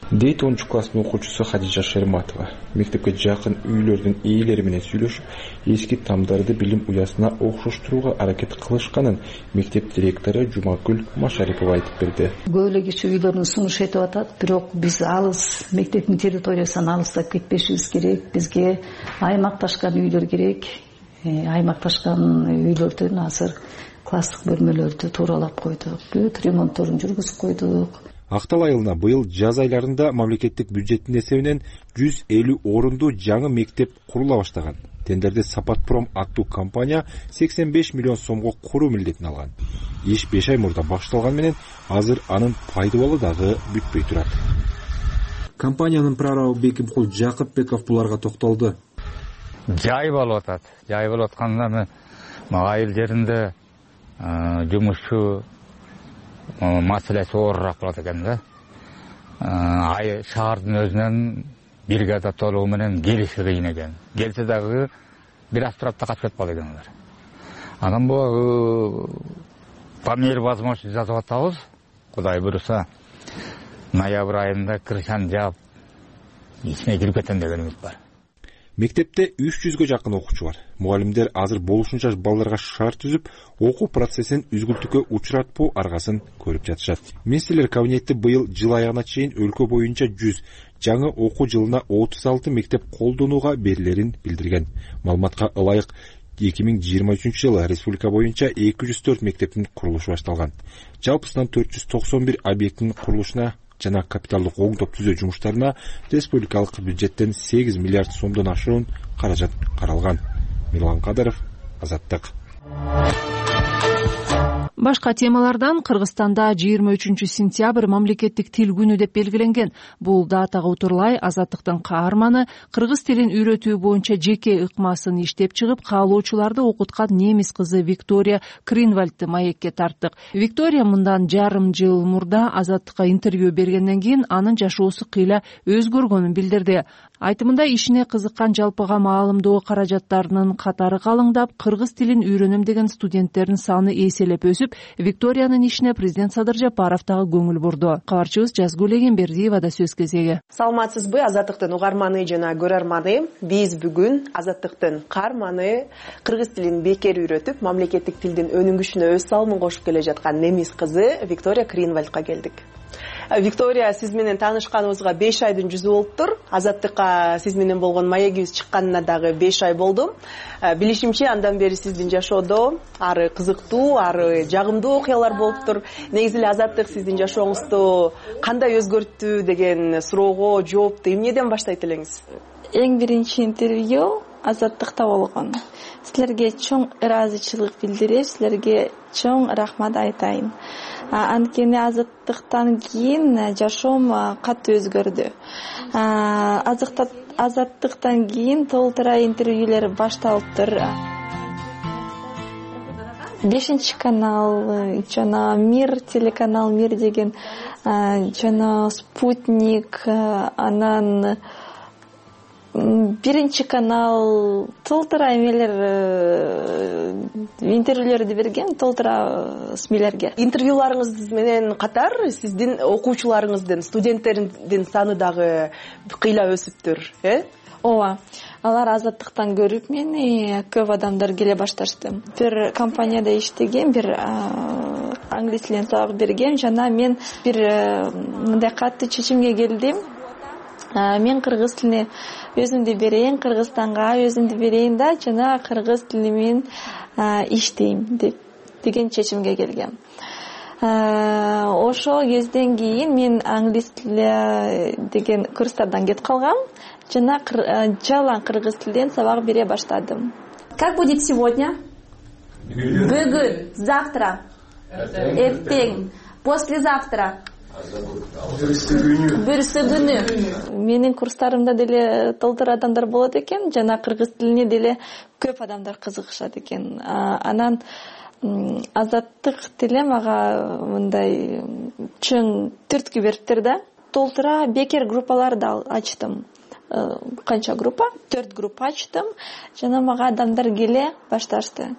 дейт 10 класстын окуучусу Хадижа Шерматова. Мектепке жакын үйлөрдүн ээлери менен сүйлөшүп, эски тамдарды билим уясына окшоштурууга аракет кылышканын мектеп директору Жумагүл Машарипова айтып берди. Көп эле киши үйлөрүн сунуш этип атат, бирок биз алыс мектептин территориясынан алыстап кетпешибиз керек. Бизге аймакташкан үйлөр керек. Аймакташкан үйлөрдөн азыр класстык бөлмөлөрдү тууралап койдук. Бүт ремонтторун жүргүзүп койдук. Актал айылына быйыл жаз айларында мамлекеттик бюджеттин эсебинен 150 орунду жаңы мектеп курула баштаган. Тендерди Сапатпром аттуу компания 85 миллион сомго куруу милдетин алган. Иш 5 ай мурда башталган менен азыр анын пайдабалы дагы бүтпөй турат. Компаниянын прорабы Бекимкул Жакыпбеков буларга токтолду. Жай болуп атат. Жай болуп атканда айыл жеринде жумушчу маселеси оорураак болот экен да. Шаардын өзүнөн бригада толугу менен келиши кыйын экен. Келсе дагы бир аз турап качып кетпок экен алар. Анан бул по мере возможности жазып атабыз. Кудай буйруса ноябрь айында крышаны жаап ичине кирип кетем деген үмүт бар. Мектепте 300ге жакын окуучу бар. Мугалимдер азыр болушунча балдарга шарт түзүп, окуу процессин үзгүлтүккө учуратпоо аргасын көрүп жатышат. Министрлер кабинети быйыл жыл аягына чейин өлкө боюнча 100, жаңы окуу жылына 36 мектеп колдонууга берилерин билдирген. Маалыматка ылайык 2023 жылы республика боюнча 204 мектептин курулушу башталган. Жалпысынан 491 объекттин курулушуна жана капиталдык оңдоп түзөө жумуштарына республикалык бюджеттен 8 миллиард сомдон ашуун каражат каралган. Мирлан Кадыров, Азаттык. Башка темалардан Кыргызстанда 23 сентябрь мамлекеттик тил күнү деп белгиленген. Бул датага утурлай Азаттыктын каарманы кыргыз тилин үйрөтүү боюнча жеке ыкмасын иштеп чыгып, каалоочуларды окуткан немис кызы Виктория Кринвальдты маекке тарттык. Виктория мындан жарым жыл мурда Азаттыкка интервью бергенден кийин анын жашоосу кыйла өзгөргөнүн билдирди. Айтымында ишине кызыккан жалпыга маалымдоо каражаттарынын катары калыңдап, кыргыз тилин үйрөнөм деген студенттердин саны эселеп өсүп, Викториянын ишине президент Садыр Жапаров дагы көңүл бурду. Кабарчыбыз Жазгүл Эгембердиева да сөз кезеги. Саламатсызбы, Азаттыктын угарманы жана көрөрманы. Биз бүгүн Азаттыктын каарманы кыргыз тилин бекер үйрөтүп, мамлекеттик тилдин өнүгүшүнө өз салымын кошуп келе жаткан немис кызы Виктория Кринвальдка келдик. Виктория, сиз менен таанышканыбызга 5 айдын жүзү болуптур. Азаттыкка сиз менен болгон маегибиз чыкканына дагы 5 ай болду. Билишимче, андан бери сиздин жашоодо ары кызыктуу, ары жагымдуу окуялар болуптур. Негизи эле Азаттык сиздин жашооңузду кандай өзгөрттү деген суроого жоопту эмнеден баштайт элеңиз? Эң биринчи интервью Азаттыкта болгон. Силерге чоң ыраазычылык билдирем, силерге чоң рахмат айтайын. Анткени Азаттыктан кийин жашоом катуу өзгөрдү. Азаттыктан кийин толтура интервьюлер башталыптыр. 5 канал, жана Мир, телеканал Мир деген, жана Спутник, анан биринчи канал толтура эмелер интервьюлерди берген, толтура СМИлерге. Интервьюларыңыз менен катар сиздин окуучуларыңыздын, студенттердин саны дагы кыйла өсүптүр, Ооба. Алар Азаттыктан көрүп мени көп адамдар келе башташты. Бир компанияда иштеген, бир англис тилинен сабак берген, жана мен бир мындай катуу чечимге келдим. Мен кыргыз тилине өзүмдү берейин, Кыргызстанга өзүмдү берейин да, жана кыргыз тили менен иштейм деген чечимге келгем. Ошол кезден кийин мен англис тили деген курстардан кетип калгам, жана жалаң кыргыз тилден сабак бере баштадым. Как будет сегодня? Бүгүн, завтра, эртең, послезавтра. Бүрсү күнү. Менин курстарымда деле толтура адамдар болот экен, жана кыргыз тилине деле көп адамдар кызыгышат экен. Анан Азаттык тили мага мындай чоң түрткү бериптир да. Толтура бекер группаларды ачтым. Канча группа? 4 группа ачтым, жана мага адамдар келе башташты.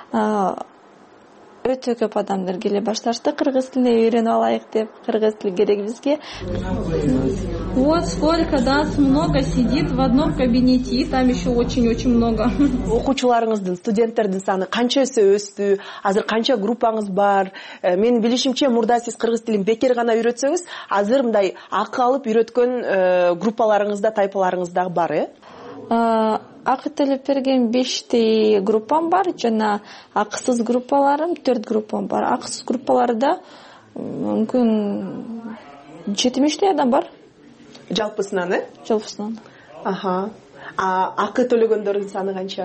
Өтө көп адамдар келе башташты, кыргыз тилин үйрөнүп алайык деп, кыргыз тили керек бизге. Вот сколько нас много сидит в одном кабинете, и там еще очень-очень много. Окуучуларыңыздын, студенттердин саны канчасы өстү? Азыр канча группаңыз бар? Менин билишимче, мурда сиз кыргыз тилин бекер гана үйрөтсөңүз, азыр мындай акы алып үйрөткөн группаларыңызда, тайпаларыңызда бар, Акы төлөп берген 5 группам бар, жана акысыз группаларым 4 группам бар. Акысыз группаларда мүмкүн 70 адам бар. Жалпысынан, Жалпысынан. Акы төлөгөндөрдүн саны канча?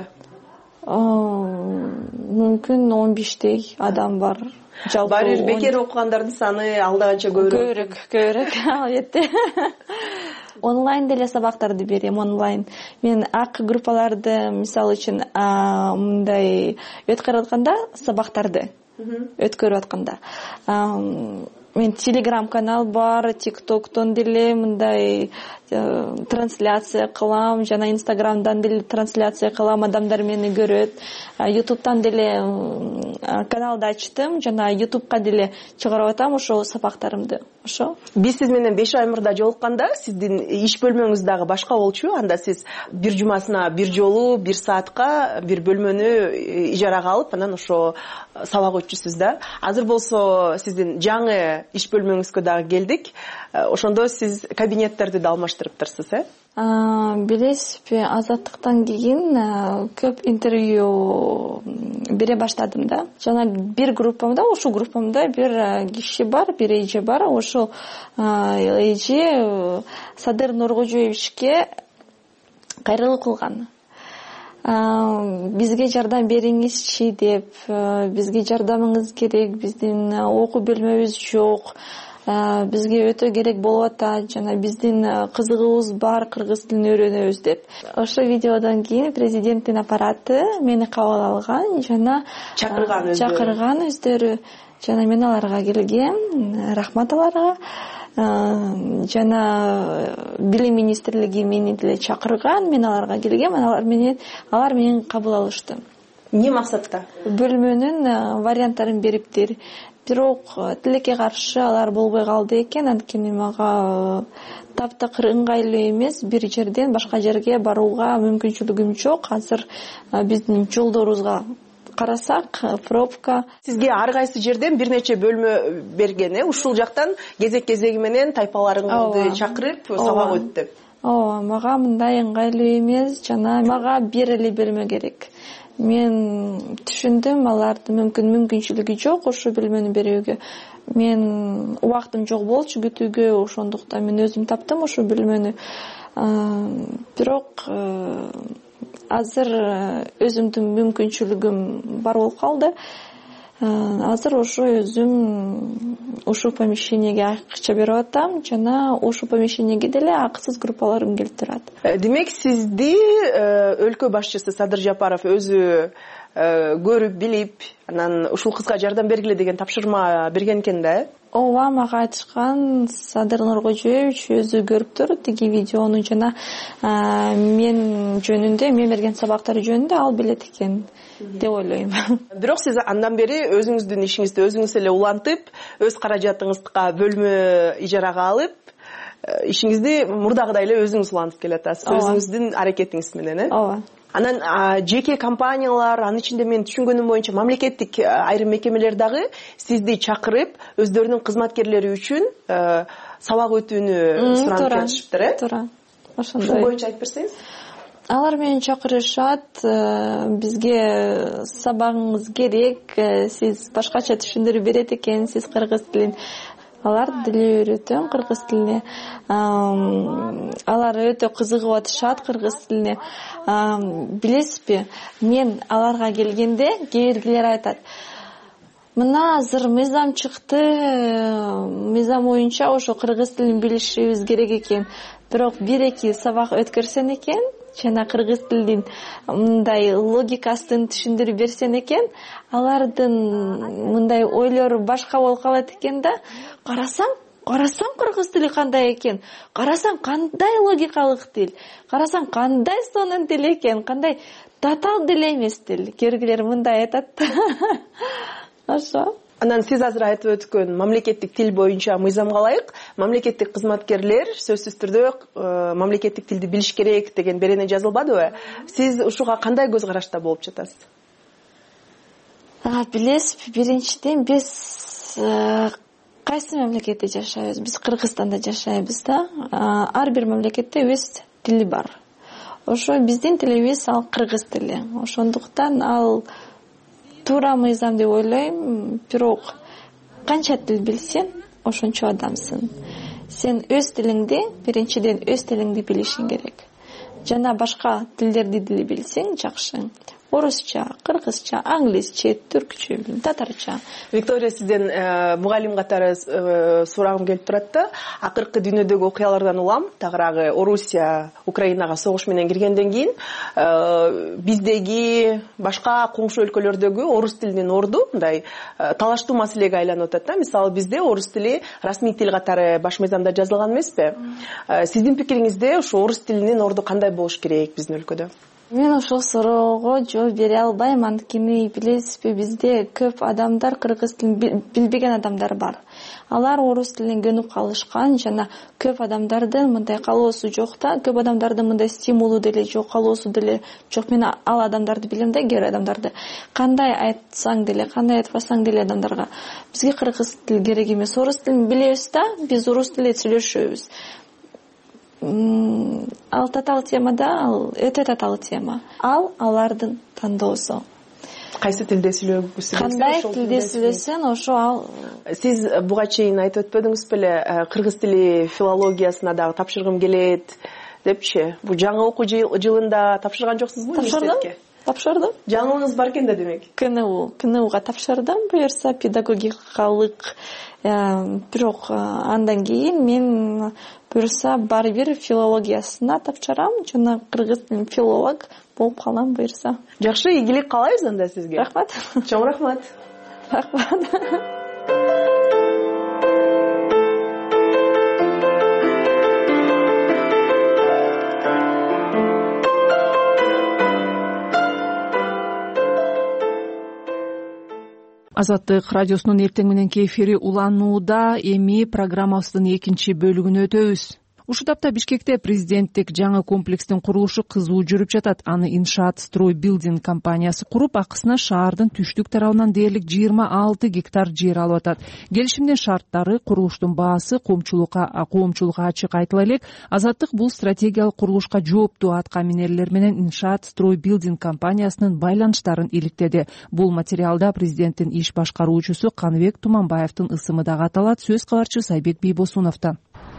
Мүмкүн 15 адам бар. Баары бекер окугандардын саны алда канча көбүрөөк, албетте. Онлайн деле сабактарды берем, онлайн. Мен акы группаларды, мисалы үчүн, мындай өткөрүп атканда, сабактарды өткөрүп атканда, мен телеграм-канал бар, тиктоктон деле мындай трансляция кылам, жана инстаграмдан деле трансляция кылам, адамдар мени көрөт. Ютубтан деле каналды ачтым, жана ютубка деле чыгарып атам ошол сабактарымды. Ошо. Биз сиз менен 5 ай мурда жолукканда, сиздин иш бөлмөңүз дагы башка болчу. Анда сиз бир жумасына бир жолу, 1 саатка бир бөлмөнү ижарага алып, анан ошо сабак өтчүсүз да. Азыр болсо сиздин жаңы иш бөлмөңүзгө дагы келдик. Ошондо сиз кабинеттерди да алмаштырыптырсыз, Билесизби, Азаттыктан кийин көп интервью бере баштадым да. Жана бир группамда, ошол группамда бир киши бар, бир эже бар. Ошол эже Садыр Нуркожоевичке кайрылык кылган. Бизге жардам бериңизчи деп, бизге жардамыңыз керек, биздин окуу бөлмөбүз жок. Бизге өтө керек болуп атат, жана биздин кызыгыбыз бар, кыргыз тилин үйрөнөбүз деп. Ошо видеодон кийин президенттин аппараты мени кабыл алган, жана чакырган өздөрү. Жана мен аларга келгем, рахмат аларга. Жана билим министрлиги мени деле чакырган, мен аларга келгем, алар менен кабыл алышты. Эмне максатта? Бөлмөнүн варианттарын бериптир. Бирок тилекке каршы алар болбой калды экен, анткени мага таптакыр ыңгайлуу эмес, бир жерден башка жерге барууга мүмкүнчүлүгүм жок. Азыр биздин жолдорубузга карасак, пробка. Сизге ар кайсы жерден бир нече бөлмө берген, ушул жактан кезек-кезеги менен тайпаларыңызды чакырып сабак өт деп. Мага мындай ыңгайлуу эмес, жана мага бир эле бөлмө керек. Мен түшүндүм, алардын мүмкүнчүлүгү жок ошо бөлмөнү берүүгө. Мен убактым жок болчу күтүүгө, ошондуктан мен өзүм таптым ошо бөлмөнү. Бирок азыр өзүмдүн мүмкүнчүлүгүм бар болуп калды. Азыр ошо өзүм ушул помещениеге акча берип атам, жана ушул помещениеге деле акысыз группаларым келип турат. Демек, сизди өлкө башчысы Садыр Жапаров өзү көрүп, билип, анан ушул кызга жардам бергиле деген тапшырма берген экен да? Ооба, мага айтышкан, Садыр Нуркожоевич өзү көрүптүр тиги видеону, жана мен жөнүндө, мен берген сабактар жөнүндө ал билет экен деп ойлойм. Бирок сиз андан бери өзүңүздүн ишиңизди өзүңүз эле улантып, өз каражатыңызга бөлмө ижарага алып, ишиңизди мурдагыдай эле өзүңүз улантып келатасыз, өзүңүздүн аракетиңиз менен, Ооба. Анан жеке компаниялар, анын ичинде мен түшүнгөнүм боюнча мамлекеттик айрым мекемелер дагы сизди чакырып, өздөрүнүн кызматкерлери үчүн сабак өтүүнү суранып жатышыптыр, Туура. Ошондой. Ушул боюнча айтып берсеңиз? Алар менен чакырышат, бизге сабагыңыз керек, сиз башкача түшүндүрүп берет экенсиз кыргыз тилин. Алар деле үйрөтөм кыргыз тилине. Алар өтө кызыгып атышат кыргыз тилине. Билесизби, мен аларга келгенде кээ биргилер айтат: "Мына азыр мыйзам чыкты, мыйзам боюнча ошо кыргыз тилин билишибиз керек экен. Бирок 1-2 сабак өткөрсөң экен, жана кыргыз тилинин мындай логикасын түшүндүрүп берсең экен, алардын мындай ойлору башка болуп калат экен да. Карасаң кыргыз тили кандай экен, карасаң кандай логикалык тил, карасаң кандай сонун тил экен, кандай татаал деле эмес тил." Кээ биргилер мындай айтат. Ошо. Анан сиз азыр айтып өткөн мамлекеттик тил боюнча мыйзамга ылайык мамлекеттик кызматкерлер сөзсүз түрдө мамлекеттик тилди билиш керек деген берене жазылбадыбы? Сиз ушуга кандай көз карашта болуп жатасыз? Билесизби, биринчиден биз кайсы мамлекетте жашайбыз? Биз Кыргызстанда жашайбыз да. Ар бир мамлекетте өз тили бар. Ошо биздин тилибиз ал кыргыз тили. Ошондуктан ал туура мыйзам деп ойлойм. Бирок канча тил билсең, ошончо адамсың. Сен өз тилиңди, биринчиден өз тилиңди билишиң керек. Жана башка тилдерди билсең жакшы. Орусча, кыргызча, англисче, түркчө, татарча. Виктория, сизден мугалим катары сурагым келип турат да. Акыркы дүйнөдөгү окуялардан улам, тагыраагы Орусия Украинага согуш менен киргенден кийин биздеги башка коңшу өлкөлөрдөгү орус тилинин орду мындай талаштуу маселеге айланып атат да. Мисалы бизде орус тили расмий тил катары баш мыйзамда жазылган эмеспи? Сиздин пикириңизде ушу орус тилинин орду кандай болуш керек биздин өлкөдө? Мен ошол суроого жооп бере албайм, анткени билесизби, бизде көп адамдар кыргыз тилин билбеген адамдар бар. Алар орус тилине көнүп калышкан жана көп адамдардын мындай калоосу жок да, көп адамдардын мындай стимулу деле жок, калоосу деле жок. Мен ал адамдарды билем да, кээ бир адамдарды. Кандай айтсаң деле, кандай айтпасаң деле адамдарга бизге кыргыз тил керек эмес. Орус тилин билебиз да, биз орус тилинде сүйлөшөбүз. Ал татаал темада, ал өтө татаал тема. Ал алардын тандоосу. Кайсы тилде сүйлөгүсү? Кандай тилде сүйлөсөң, ошо ал. Сиз буга чейин айтып өтпөдүңүз беле, кыргыз тили филологиясына дагы тапшыргым келет депчи. Бу жаңы окуу жылында тапшырган жоксузбу университетке? Тапшырдым. Жаңылыгыңыз бар экен да демек. КНУга тапшырдым, буюрса педагогикалык. Бирок андан кийин мен буюрса баары бир филологиясына тапшырам, жана кыргыз тилин филолог болуп калам буюрса. Жакшы, ийгилик каалайбыз анда сизге. Рахмат. Чоң рахмат. Рахмат. Азаттык радиосунун эртең мененки эфири уланууда. Эми программабыздын экинчи бөлүгүнө өтөбүз. Ушул тапта Бишкекте президенттик жаңы комплекстин курулушу кызуу жүрүп жатат. Аны Иншаат Строй Билдинг компаниясы куруп, акысына шаардын түштүк тарабынан дээрлик 26 гектар жер алып атат. Келишимдин шарттары, курулуштун баасы коомчулукка ачык айтыла элек. Азаттык бул стратегиялык курулушка жооптуу атка минерлер менен Иншаат Строй Билдинг компаниясынын байланыштарын иликтеди. Бул материалда президенттин иш башкаруучусу Каныбек Туманбаевдин ысымы дагы аталат. Сөз кабарчы Сайбек Бийбосуновдон.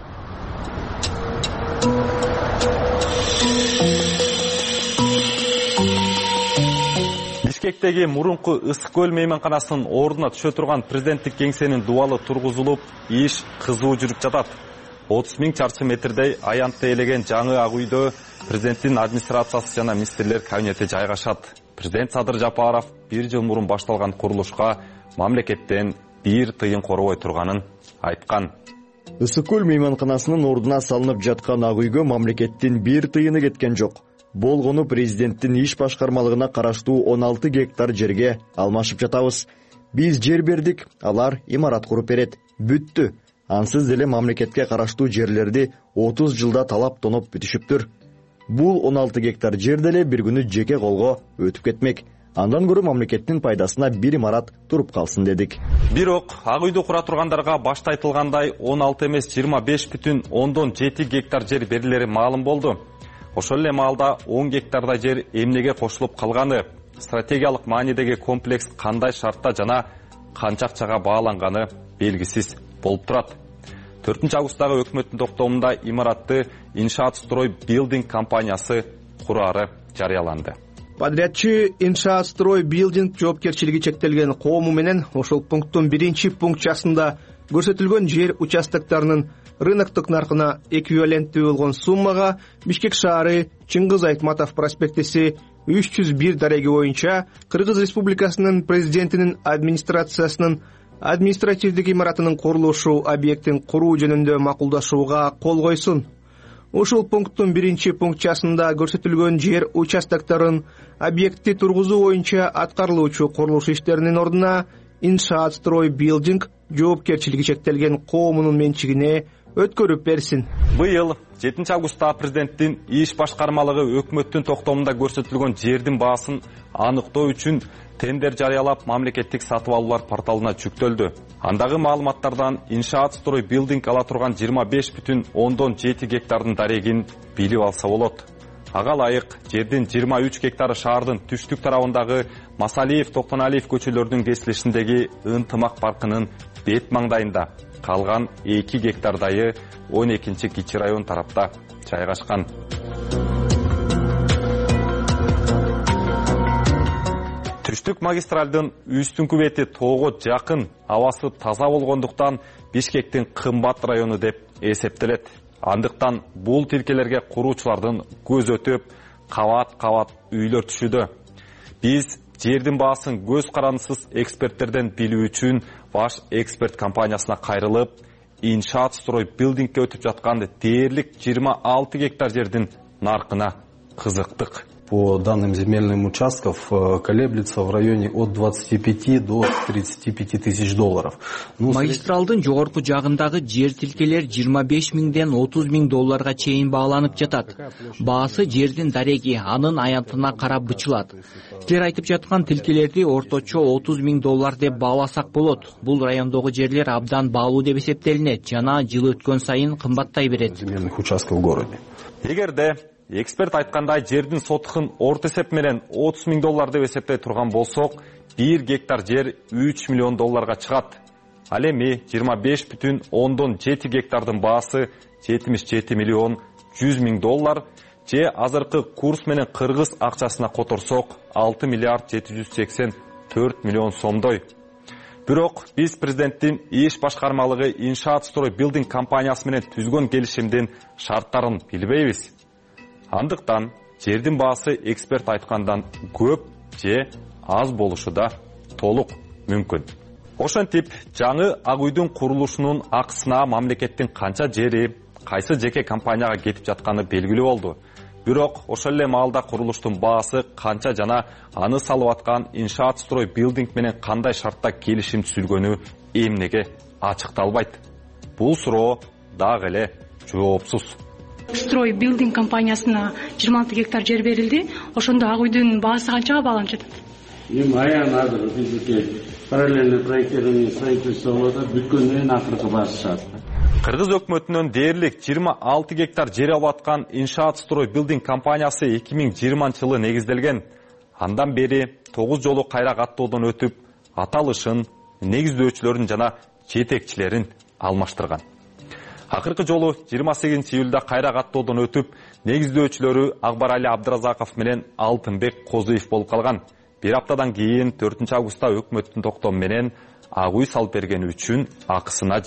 Бишкектеги мурунку Ысык көл мейманканасынын ордуна түшө турган президенттик кеңсенин дубалы тургузулуп, иш кызуу жүрүп жатат. 30 000 чарчы метрдей аянтты ээлеген жаңы ак үйдө президенттин администрациясы жана министрлер кабинети жайгашат. Президент Садыр Жапаров 1 жыл мурун башталган курулушка мамлекеттен 1 тыйын коробой турганын айткан. Ысык көл мейманканасынын ордуна салынып жаткан ак үйгө мамлекеттин 1 тыйыны кеткен жок. Болгону президенттин иш башкармалыгына караштуу 16 гектар жерге алмашып жатабыз. Биз жер бердик, алар имарат куруп берет. Бүттү. Ансыз деле мамлекетке караштуу жерлерди 30 жылда талап тоноп бүтүшүптүр. Бул 16 гектар жер деле бир күнү жеке колго өтүп кетмек. Андан көрө мамлекеттин пайдасына бир имарат туруп калсын дедик. Бирок ак үйдү кура тургандарга башта айтылгандай 16 эмес 25,7 гектар жер берилери маалым болду. Ошол эле маалда 10 гектарда жер эмнеге кошулуп калганы, стратегиялык маанидеги комплекс кандай шартта жана канча акчага бааланганы белгисиз болуп турат. 4-августтагы өкмөттүн токтомунда имаратты Иншаат Строй Билдинг компаниясы курары жарыяланды. Подрядчы Иншаат Строй Билдинг жоопкерчилиги чектелген коому менен ошол пункттун 1-пунктчасында көрсөтүлгөн жер участоктарынын рыноктук наркына эквиваленттүү болгон суммага Бишкек шаары Чыңгыз Айтматов проспектиси 301 дареги боюнча Кыргыз Республикасынын президентинин администрациясынын административдик имаратынын курулушу объектин куруу жөнүндө макулдашууга кол койсун. Ушул пункттун 1-пунктчасында көрсөтүлгөн жер участокторун объектти тургузуу боюнча аткарылуучу курулуш иштеринин ордуна Иншаат строй билдинг жоопкерчилиги чектелген коомунун менчигине өткөрүп берсин. Быйыл 7 августта президенттин иш башкармалыгы өкмөттүн токтомунда көрсөтүлгөн жердин баасын аныктоо үчүн тендер жарыялап мамлекеттик сатып алуулар порталына жүктөлдү. Андагы маалыматтардан иншаат строй билдинг ала турган 25,7 гектардын дарегин билип алса болот. Ага ылайык жердин 23 гектары шаардын түштүк тарабындагы Масалиев, Токтоналиев көчөлөрүнүн кесилишиндеги ынтымак паркынын бет маңдайында, калган 2 гектардайы 12-кичи район тарапта жайгашкан. Түштүк магистралдын үстүңкү бети тоого жакын, абасы таза болгондуктан Бишкектин кымбат району деп эсептелет. Андыктан бул тилкелерге куруучулардын көз өтүп, кабат-кабат үйлөр түшүүдө. Биз жердин баасын көз карандысыз эксперттерден билүү үчүн баш эксперт компаниясына кайрылып, иншаат строй билдингке өтүп жаткан дээрлик 26 гектар жердин наркына кызыктык. По данным земельным участков колеблется в районе от 25 до 35 тысяч долларов. Магистралдын жогорку жагындагы жер тилкелер 25 миңден 30 миң долларга чейин бааланып жатат. Баасы жердин дареги, анын аянтына карап бычылат. Силер айтып жаткан тилкелерди орточо 30 миң доллар деп бааласак болот. Бул райондогу жерлер абдан баалуу деп эсептелинет жана жыл өткөн сайын кымбаттай берет. Земельных участков в городе. Эгерде эксперт айткандай жердин сотухун орто эсеп менен 30 миң доллар деп эсептей турган болсок, 1 гектар жер 3 миллион долларга чыгат. Ал эми 25,7 гектардын баасы 77 миллион 100 миң доллар, же азыркы курс менен кыргыз акчасына которсок 6 миллиард 784 миллион сомдой. Бирок биз президенттин иш башкармалыгы иншаат строй билдинг компаниясы менен түзгөн келишимдин шарттарын билбейбиз. Андыктан жердин баасы эксперт айткандан көп же аз болушу да толук мүмкүн. Ошентип, жаңы Ак үйдүн курулушунун акысына мамлекеттин канча жери, кайсы жеке компанияга кетип жатканы белгилүү болду. Бирок ошол эле маалда курулуштун баасы канча жана аны салып аткан иншаат строй билдинг менен кандай шартта келишим түзүлгөнү эмнеге ачыкталбайт. Бул суроо дагы эле жоопсуз. Строй билдинг компаниясына 26 гектар жер берилди. Ошондо Ак үйдүн баасы канчага бааланып жатат? Аян азыр бизге параллельный проектирование строительства болот, бүткөндөн акыркы баасы чыгат. Кыргыз өкмөтүнүн дээрлик 26 гектар жер алып аткан иншаат строй билдинг компаниясы 2020-жылы негизделген. Андан бери 9 жолу кайра каттоодон өтүп, аталышын, негиздөөчүлөрүн жана жетекчилерин алмаштырган. Акыркы жолу 28 июлда кайра каттоодон өтүп, негиздөөчүлөрү Акбарали Абдыразаков менен Алтынбек Козуев болуп калган. Bir аптадан кийин 4 августта өкмөттүн токтому менен Ак үй салып бергени үчүн акысына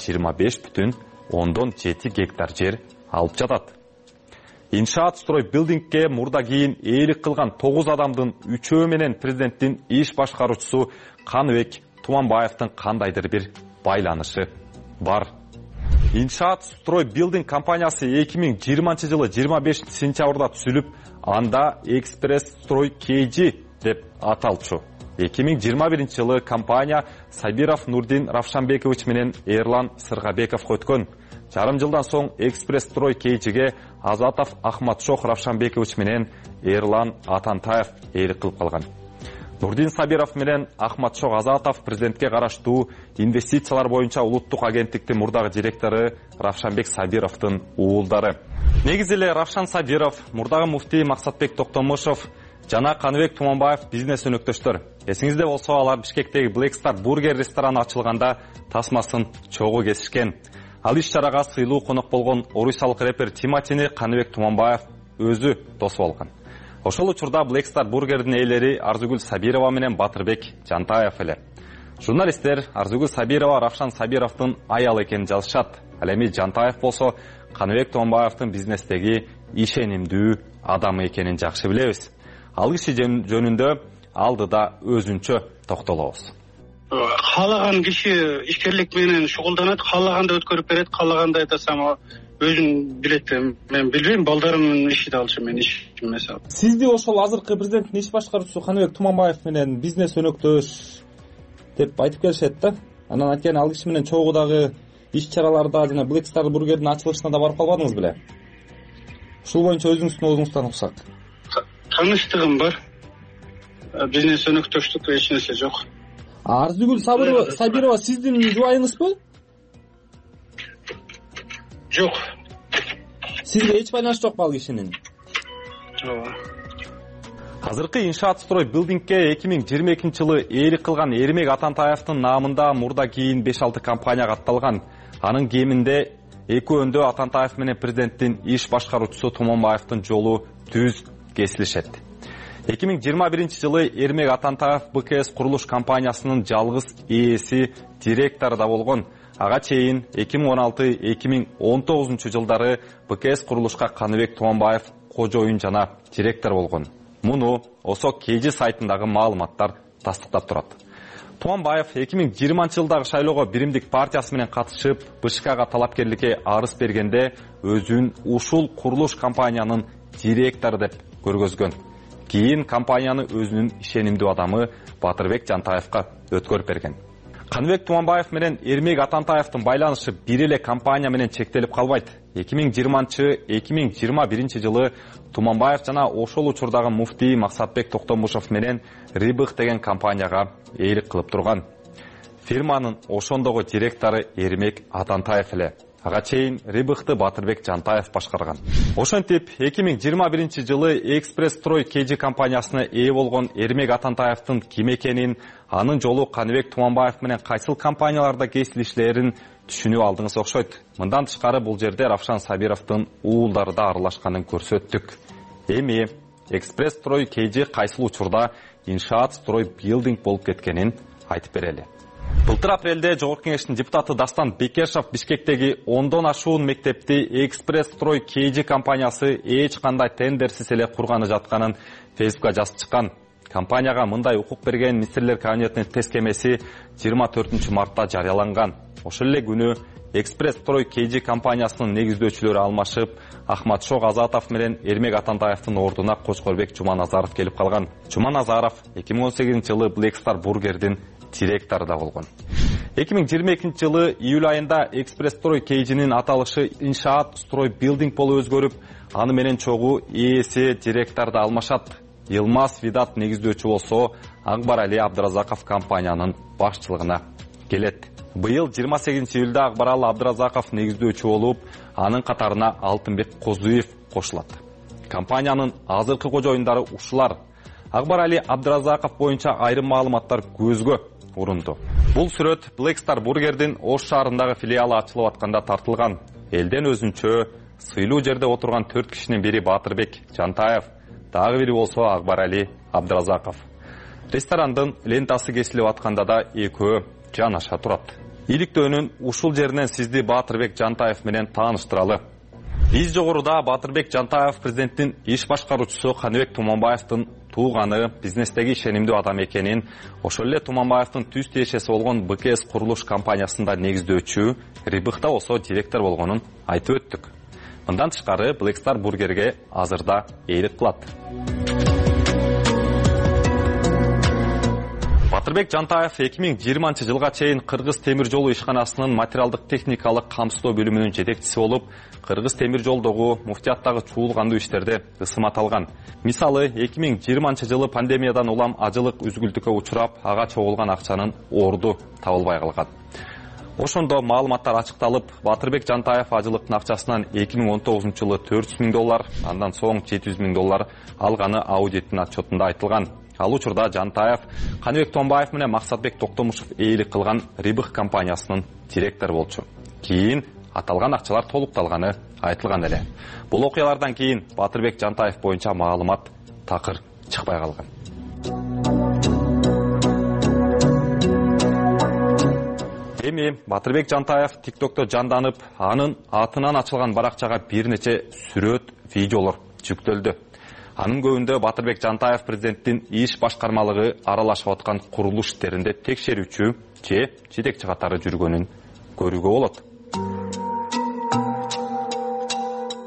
25,7 гектар жер алып жатат. Иншаат строй билдингке мурда кийин ээлик кылган 9 адамдын 3-өө менен президенттин иш башкаруучусу Каныбек Туманбаевдин кандайдыр бир байланышы бар. Иншаат строй билдинг компаниясы 2020-жылы 25 сентябрда түзүлүп, анда Экспресс строй KG деп аталчу. 2021-жылы компания Сабиров Нурдин Равшанбекович менен Эрлан Сыргабековго өткөн. Жарым жылдан соң Экспресс строй KGге Азатов Ахматшох Равшанбекович менен Эрлан Атантаев ээлик кылып калган. Нурдин Сабиров менен Ахматшох Азатов президентке караштуу инвестициялар боюнча улуттук агенттиктин мурдагы директору Равшанбек Сабировдун уулдары. Негизи эле Равшан Сабиров, мурдагы муфтий Максатбек Токтомушов жана Каныбек Туманбаев бизнес өнөктөштөр. Эсиңизде болсо, алар Бишкектеги Black Star бургер рестораны ачылганда тасмасын чогуу кесишкен. Ал иш-чарага сыйлуу конок болгон орусиялык рэпер Тиматини Каныбек Туманбаев өзү дос болгон. Ошол учурда Black Star бургердин ээлери Арзугүл Сабирова менен Батырбек Жантаев эле. Журналисттер Арзугүл Сабирова Равшан Сабировдун аялы экенин жазышат. Ал эми Жантаев болсо Каныбек Туманбаевдин бизнестеги ишенимдүү адамы экенин жакшы билебиз. Ал киши жөнүндө алдыда өзүнчө токтолобуз. Каалаган киши ишкерлик менен шугулданат, каалаганда өткөрүп берет, каалагандай айтасам өзүн билет. Мен билбейм, балдарымдын иши да алчу, менин ишим эмес. Сизди ошол азыркы президенттин иш башкаруучусу Каныбек Туманбаев менен бизнес өнөктөш деп айтып келишет да. Анан анткени ал киши менен чогуу дагы иш чараларда жана Black Star Burger'дин ачылышына да барып калбадыңыз беле? Ушул боюнча өзүңүздүн оозуңуздан уксак. Таныштыгым бар. Бизнес өнөктөштүк эч нерсе жок. Арзыгүл Сабирова сиздин жубайыңызбы? Жок. Сизге эч байланышы жокпу ал кишинин? Ооба. Азыркы иншаат строй билдингке 2022-жылы ээлик кылган Эрмек Атантаевдин наамында мурда кийин 5-6 компания катталган. Анын кеминде экөөндө Атантаев менен президенттин иш башкаруучусу Туманбаевдин жолу түз кесилишет. 2021-жылы Эрмек Атантаев БКС курулуш компаниясынын жалгыз ээси директору да болгон. Ага чейин 2016-2019 жылдары БКС курулушка Каныбек Туманбаев кожоюн жана директор болгон. Муну ОСО КЖ сайтындагы маалыматтар тастыктап турат. Туманбаев 2020 жылдагы шайлоого Биримдик партиясы менен катышып, БШКга талапкерликке арыз бергенде өзүн ушул курулуш компаниянын директору деп көргөзгөн. Кийин компанияны өзүнүн ишенимдүү адамы Батырбек Жантаевга өткөрүп берген. Каныбек Туманбаев менен Эрмек Атантаевдин байланышы бир эле компания менен чектелип калбайт. 2020-2021 жылы Туманбаев жана ошол учурдагы муфтий Максатбек Токтомушев менен Рибых деген компанияга ээлик кылып турган. Фирманын ошондогу директору Эрмек Атантаев эле. Ага чейин Рибыхты Батырбек Жантаев башкарган. Ошентип 2021 жылы Экспресс-строй КЖ компаниясына ээ болгон Эрмек Атантаевдин ким экенин, анын жолу Каныбек Туманбаев менен кайсыл компанияларда кесилишлерин түшүнүп алдыңыз окшойт. Мындан тышкары бул жерде Равшан Сабировдун уулдары да аралашканын көрсөттүк. Эми Экспресс-строй КЖ кайсыл учурда иншаат строй билдинг болуп кеткенин айтып берели. Былтыр апрелде Жогорку Кеңештин депутаты Дастан Бекешев Бишкектеги 10дон ашуун мектепти Экспресс-строй КЖ компаниясы эч кандай тендерсиз эле курганы жатканын Фейсбукка жазып чыккан. Компанияга мындай укук берген министрлер кабинетинин тескемеси 24 мартта жарыяланган. Ошол эле күнү Экспресс-строй КЖ компаниясынын негиздөөчүлөрү алмашып, Ахматшок Азатов менен Эрмек Атантаевдин ордуна Кочкорбек Жуманазаров келип калган. Жуманазаров 2018 жылы Black Star Burger'дин директору да болгон. 2022 жылы июль айында Экспресс-строй КЖнин аталышы иншаат строй билдинг болуп өзгөрүп, аны менен чогуу ээси директор да алмашат. Йылмаз Видат негиздөөчү болсо, Акбарали Абдыразаков компаниянын башчылыгына келет. Быйыл 28 июлда Акбарали Абдыразаков негиздөөчү болуп, анын катарына Алтынбек Козуев кошулат. Компаниянын азыркы кожоюндары ушулар. Акбарали Абдыразаков боюнча айрым маалыматтар көзгө урунду. Бул сүрөт Black Star Burger'дин Ош шаарындагы филиалы ачылып атканда тартылган. Элден өзүнчө сыйлуу жерде отурган 4 кишинин бири Батырбек Жантаев, дагы бири болсо Акбарали Абдыразаков. Ресторандын лентасы кесилип атканда да экөө жанаша турат. Иликтөөнүн ушул жеринен сизди Батырбек Жантаев менен тааныштыралы. Биз жогоруда Батырбек Жантаев президенттин иш башкаруучусу Каныбек Туманбаевдин тууганы, бизнестеги ишенимдүү адам экенин, ошол эле Туманбаевдин түз тиешеси болгон БКС курулуш компаниясында негиздөөчү, Рибыхта болсо директор болгонун айтып өттүк. Мындан тышкары Black Star Burger'ге азырда ээлик кылат. Батырбек Жантаев 2020 жылга чейин Кыргыз темир жолу ишканасынын материалдык техникалык камсыздоо бөлүмүнүн жетекчиси болуп, Кыргыз темир жолдогу муфтияттагы чуулгандуу иштерде ысымат алган. Мисалы, 2020 жылы пандемиядан улам ажылык үзгүлтүккө учурап, ага чогулган акчанын орду табылбай калган. Ошондо маалыматтар ачыкталып, Батырбек Жантаев ажылыктын акчасынан 2019 жылы $400,000, андан соң $700,000 алганы аудиттин отчетунда айтылган. Ал учурда Жантаев Каныбек Томбаев менен Максатбек Токтомушев ээлик кылган Рибых компаниясынын директору болчу. Кийин аталган акчалар толукталганы айтылган эле. Бул окуялардан кийин Батырбек Жантаев боюнча маалымат такыр чыкпай калган. Эми Батырбек Жантаев TikTok'то жанданып, анын атынан ачылган баракчага бир нече сүрөт, видеолор жүктөлдү. Анын көбүндө Батырбек Жантаев президенттин иш башкармалыгы аралашып аткан курулуш иштеринде текшерүүчү же жетекчи катары жүргөнүн көрүүгө болот.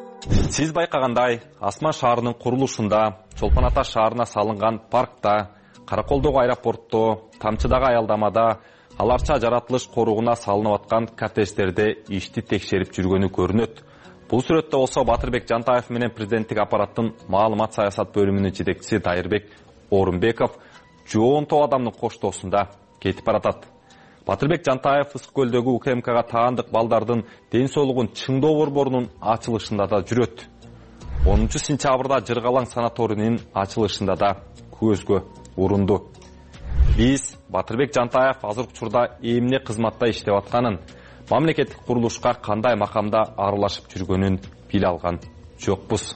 Сиз байкагандай, Асман шаарынын курулушунда, Чолпон Ата шаарына салынган паркта, Караколдогу аэропортто, Тамчыдагы аялдамада аларча жаратылыш коругуна салынып аткан кортеждерде ишти текшерип жүргөнү көрүнөт. Бул сүрөттө болсо Батырбек Жантаев менен президенттик аппараттын маалымат саясат бөлүмүнүн жетекчиси Дайырбек Орунбеков жоон топ адамдын коштоосунда кетип баратат. Батырбек Жантаев Ысык көлдөгү УКМКга таандык балдардын ден соолугун чыңдоо борборунун ачылышында да жүрөт. 10 сентябрда Жыргалаң санаторийинин ачылышында да көзгө урунду. Биз Батырбек Жантаев азыркы учурда эмне кызматта иштеп атканын, мамлекеттик курулушка кандай макамда аралашып жүргөнүн биле алган жокпуз.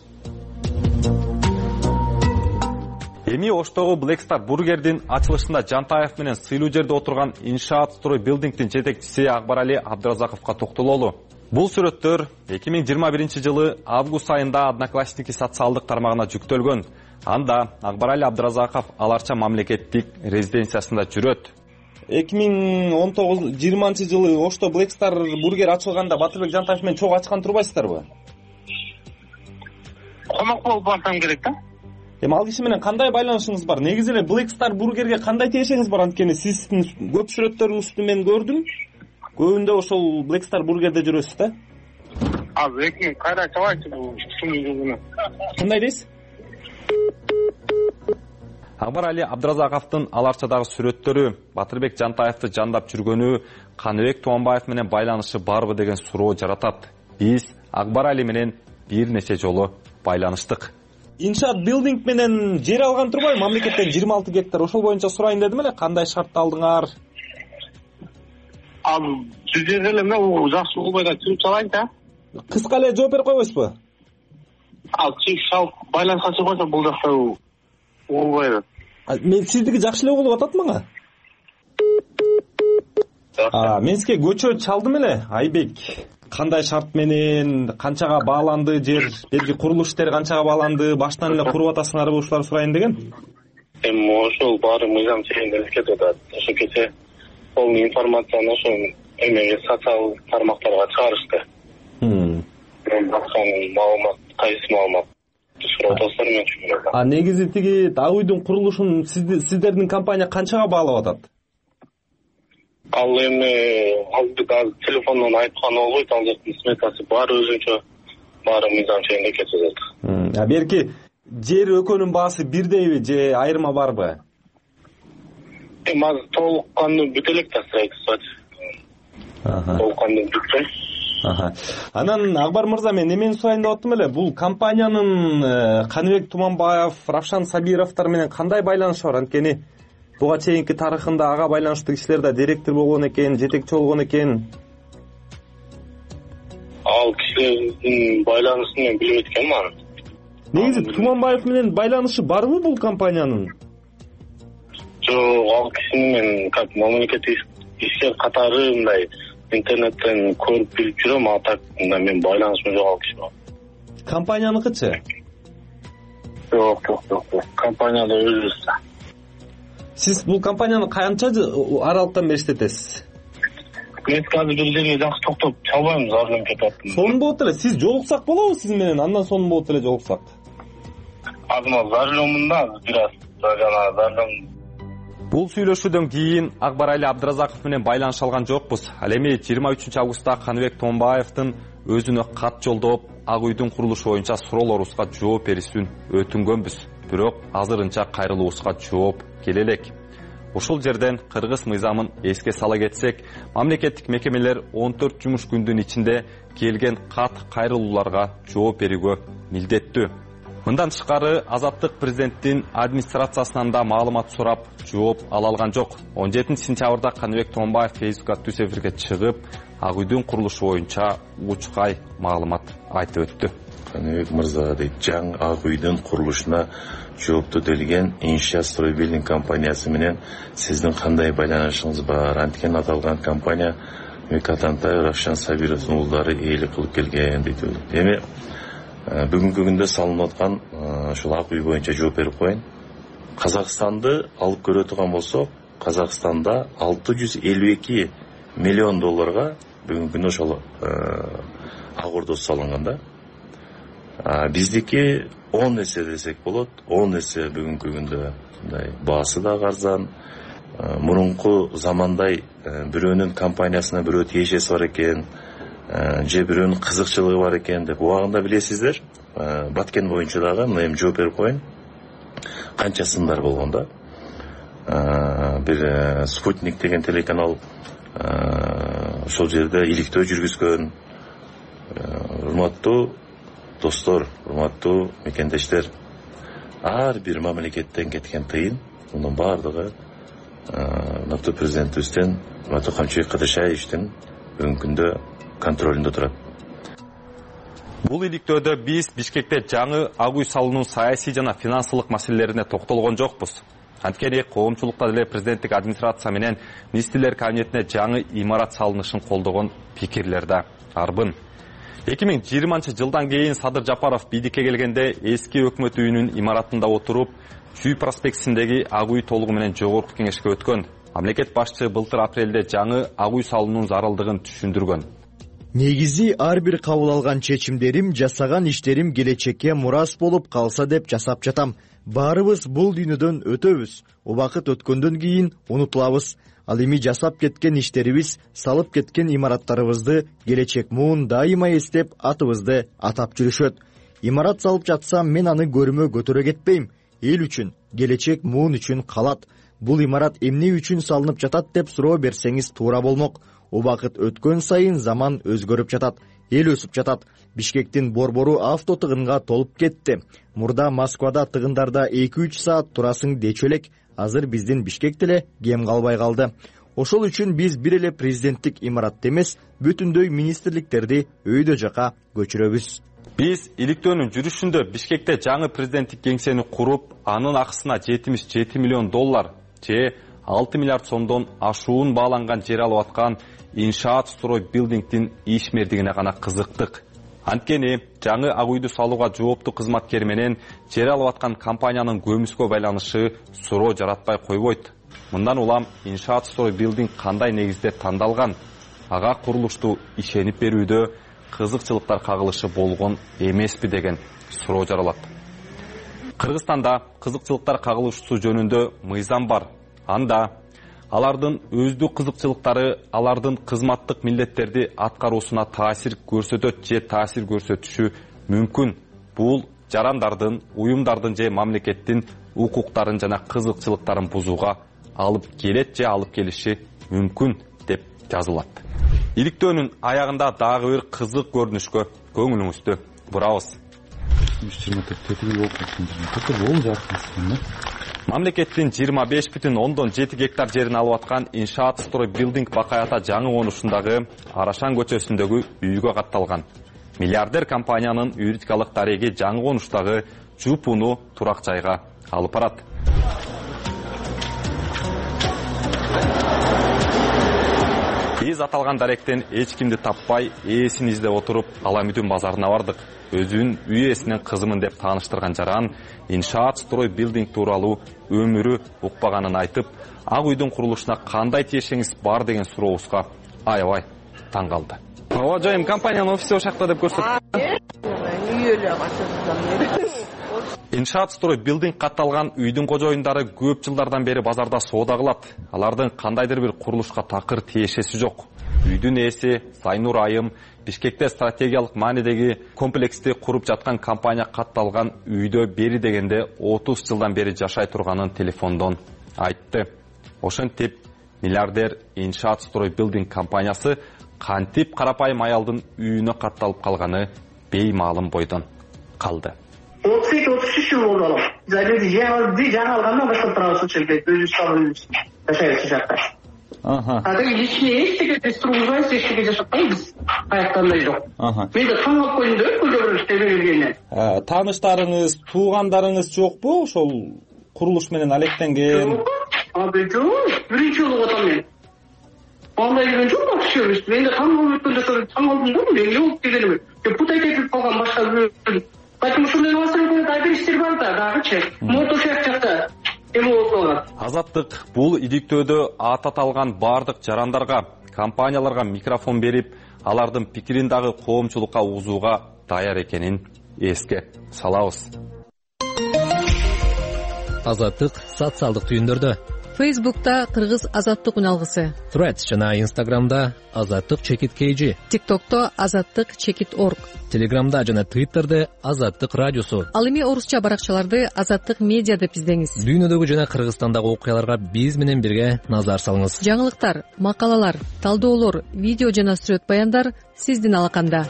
Эми Оштогу Black Star бургердин ачылышында Жантаев менен сыйлуу жерде отурган Иншаат Строй Билдингдин жетекчиси Акбарали Абдыразаковго токтололу. Бул сүрөттөр 2021 жылы август айында Одноклассники социалдык тармагына жүктөлгөн. Анда Акбарали Абдыразаков аларча мамлекеттик резиденциясында жүрөт. 2019-20 жылы Ошто Black Star бургер ачылганда Батырбек Жантаев менен чогуу ачкан турбайсыздарбы? Комак болуп барсам керек да. Эми ал киши менен кандай байланышыңыз бар? Негизи эле Black Star бургерге кандай тиешеңиз бар? Анткени сиздин көп сүрөттөрүңүздү мен көрдүм. Көбүндө ошол Black Star бургерде жүрөсүз да? Азыр эки кайра чабайчы бул сумманы. Кандай дейсиз? Акбарали Абдыразаковдун аларчадагы сүрөттөрү Батырбек Жантаевди жандап жүргөнү, Каныбек Туанбаев менен байланышы барбы деген суроо жаратат. Биз Акбарали менен бир нече жолу байланыштык. Иншаат Билдинг менен жер алган турбайбы? Мамлекеттен 26 гектар. Ошол боюнча сурайын дедим эле, кандай шартты алдыңар? Ал сиздер эле мен жакшы болбойт чыгып чалайын да. Кыска эле жооп берип койбойсузбу? Ал чыгып чалып байланышка чыгбаса бул жакта болбойт. Мен сиздики жакшы эле болуп атат мага. Мен сизге көчө чалдым эле, Айбек. Кандай шарт менен, канчага бааланды жер, берги курулуш иштери канчага бааланды, баштан эле куруп атасыңарбы, ушуларды сурайын деген. Ошол баары мыйзам чегинде кетип атат. Ошо кече ол информацияны ошо эмеге социал тармактарга чыгарышты. Маалымат, кайсы маалымат сурап атасыздар мен түшүнбөйм. Негизи тиги ак үйдүн курулушун сиздердин компания канчага баалап атат? Ал эми телефондон айтканы болбойт, ал жактын сметасы бар өзүнчө, баары мыйзам чегинде кетип атат. Берки жер экөөнүн баасы бирдейби же айырма барбы? Азыр толук кандуу бүтө элек да строительство. Толук кандуу бүткөн. Анан Акбар мырза, мен эмени сурайын деп аттым эле, бул компаниянын Каныбек Туманбаев, Равшан Сабировдор менен кандай байланышы бар? Анткени буга чейинки тарыхында ага байланыштуу кишилер да директор болгон экен, жетекчи болгон экен. Ал кишилердин байланышын мен билбейт экенмин аны. Негизи Туманбаев менен байланышы барбы бул компаниянын? Жок, ал кишини мен как мамлекеттик ишкер катары мындай интернеттен көрүп билип жүрөм, а так мен байланышым жок ал киши менен. Компанияныкычы? Жок. Компанияда өзүбүз. Сиз бул компанияны канча аралыктан бери иштетесиз? Мен азыр бир жерге жакшы токтоп чалбайм, зарылып кетип аттым. Сонун болот эле, сиз жолуксак болобу сиз менен? Андан сонун болот эле жолуксак. Азыр зарылымында бир аз жана зарылым. Бул сүйлөшүүдөн кийин Акбарали Абдыразаков менен байланыша алган жокпуз. Ал эми 23 августта Каныбек Томбаевдин өзүнө кат жолдоп, Ак үйдүн курулушу боюнча суроолорубузга жооп берүүсүн өтүнгөнбүз. Бирок азырынча кайрылуубузга жооп келе элек. Ошол жерден кыргыз мыйзамын эске сала кетсек, мамлекеттик мекемелер 14 жумуш күндүн ичинде келген кат кайрылууларга жооп берүүгө милдеттүү. Мындан тышкары Азаттык президенттин администрациясынан да маалымат сурап, жооп ала алган жок. 17 сентябрда Каныбек Томбаев Фейсбукка түз эфирге чыгып, Ак үйдүн курулушу боюнча учкай маалымат айтып өттү. Каныбек мырза дейт, жаңы Ак үйдүн курулушуна жоопту делген Иншаат Строй Билдинг компаниясы менен сиздин кандай байланышыңыз бар? Анткени аталган компания Мекатантай Равшан Сабировдун уулдары ээлик кылып келген дейт. Эми бүгүнкү күндө салынып аткан ушул Ак үй боюнча жооп берип коеюн. Казакстанды алып көрө турган болсок, Казакстанда 652 миллион долларга бүгүнкү күндө ошол Ак ордосу салынган да. Биздики 10 эсе десек болот. 10 эсе бүгүнкү күндө мындай баасы да арзан. Мурунку замандай бирөөнүн компаниясына бирөө тиешеси бар экен, же бирөөнүн кызыкчылыгы бар экен деп убагында билесиздер. Баткен боюнча дагы мына эми жооп берип коеюн. Канча сындар болгон да. Бир Спутник деген телеканал ошол жерде иликтөө жүргүзгөн. Урматтуу достор, урматтуу мекендештер, ар бир мамлекеттен кеткен тыйын, мунун баардыгы урматтуу президентибизден, урматтуу Камчыбек Кадыршаевичтин бүгүнкү күндө контролунда турат. Бул иликтөөдө биз Бишкекте жаңы ак үй салуунун саясий жана финансылык маселелерине токтолгон жокпуз. Анткени коомчулукта деле президенттик администрация менен министрлер кабинетине жаңы имарат салынышын колдогон пикирлер да арбын. 2020 жылдан кийин Садыр Жапаров бийликке келгенде эски өкмөт үйүнүн имаратында отуруп, Чүй проспектисиндеги ак үй толугу менен жогорку кеңешке өткөн. Мамлекет башчы былтыр апрелде жаңы ак үй салуунун зарылдыгын түшүндүргөн. Негизи ар бир кабыл алган чечимдерим, жасаган иштерим келечекке мурас болуп калса деп жасап жатам. Баарыбыз бул дүйнөдөн өтөбүз. Убакыт өткөндөн кийин унутулабыз. Ал эми жасап кеткен иштерибиз, салып кеткен имараттарыбызды келечек муун дайыма эстеп атыбызды атап жүрүшөт. Имарат салып жатсам мен аны көрүмө көтөрө кетпейм. Эл үчүн, келечек муун үчүн калат. Бул имарат эмне үчүн салынып жатат деп суроо берсеңиз туура болмок. Убакыт өткөн сайын заман өзгөрүп жатат. Эл өсүп жатат. Бишкектин борбору авто тыгынга толуп кетти. Мурда Москвада тыгындарда 2-3 саат турасың дечү элек. Азыр биздин Бишкек деле кем калбай калды. Ошол үчүн биз бир эле президенттик имаратты эмес, бүтүндөй министрликтерди өйдө жака көчүрөбүз. Биз иликтөөнүн жүрүшүндө Бишкекте жаңы президенттик кеңсени куруп, анын акысына $77 миллион же 6 миллиард сомдон ашуун бааланган жер алып аткан Иншаат Строй Билдингдин ишмердигине гана кызыктык. Анткени жаңы ак үйдү салууга жооптуу кызматкер менен жер алып аткан компаниянын көмүскө байланышы суроо жаратпай койбойт. Мындан улам Иншаат Строй Билдинг кандай негизде тандалган, ага курулушту ишенип берүүдө кызыкчылыктар кагылышы болгон эмеспи деген суроо жаралат. Кыргызстанда кызыкчылыктар кагылышуу жөнүндө мыйзам бар. Анда алардын өздүк кызыкчылыктары алардын кызматтык милдеттерди аткаруусуна таасир көрсөтөт же таасир көрсөтүшү мүмкүн. Бул жарандардын, уюмдардын же мамлекеттин укуктарын жана кызыкчылыктарын бузууга алып келет же алып келиши мүмкүн деп жазылат. Иликтөөнүн аягында дагы бир кызык көрүнүшкө көңүлүңүздү бурабыз. Мамлекеттин 25,7 гектар жерин алып аткан Иншаат Строй Билдинг Бакаята жаңы конушундагы Арашан көчөсүндөгү үйгө катталган. Миллиардер компаниянын юридикалык дареги жаңы конуштагы жупуну турак жайга алып барат. Биз аталган даректен эч кимди таппай, ээсин издеп отуруп, Аламүдүн базарына бардык. Өзүн үй ээсинин кызымын деп тааныштырган жаран Иншаат Строй Билдинг тууралуу өмүрү укпаганын айтып, ак үйдүн курулушуна кандай тиешеңиз бар деген сурообузга аябай таң калды. Ооба жайым компаниянын офиси ошакта деп көрсөттү. Иншаат Строй Билдинг катталган үйдүн кожоюндары көп жылдардан бери базарда соода кылат. Алардын кандайдыр бир курулушка такыр тиешеси жок. Үйдүн ээси Сайнур Айым Бишкекте стратегиялык маанидеги комплексти куруп жаткан компания катталган үйдө бери дегенде 30 жылдан бери жашай турганын телефондон айтты. Ошентип миллиардер Иншаат Строй Билдинг компаниясы кантип карапайым аялдын үйүнө катталып калганы беймаалым бойдон калды. 32-33 жыл болду алам. Жаңы алгандан баштап турабыз ошол жерде өзүбүз салып жашайбыз жакта. Личный эчтеке тургузбайбыз, эчтеке жашатпайбыз. Каяктандай жок. Мен да таң калып койдум да көйгө бир иштебей келгенинен. Тааныштарыңыз, туугандарыңыз жокпу ошол курулуш менен алектенген? Жок, биринчи жолу атам мен. Андай деген жок акчыбыз. Мен да таң калып өткөндө таң калдым да, мен эмне болуп келгениме. Депутат этип калган башка Поэтому ушундай маселеде дагы иштер бар да, дагычы. Мот ошол жакта эме болуп калган. Азаттык бул иликтөөдө ат аталган бардык жарандарга, компанияларга микрофон берип, алардын пикирин дагы коомчулукка угузууга даяр экенин эске салабыз. Азаттык социалдык түйүндөрдө. Фейсбукта Кыргыз азаттык үналгысы. Threads жана Инстаграмда азаттык чекит KG. ТикТокто азаттык чекит орг. Телеграмда жана Твиттерде азаттык радиосу. Ал эми орусча баракчаларды азаттык медиа деп издеңиз. Дүйнөдөгү жана Кыргызстандагы окуяларга биз менен бирге назар салыңыз. Жаңылыктар, макалалар, талдоолор, видео жана сүрөт баяндар сиздин алаканда.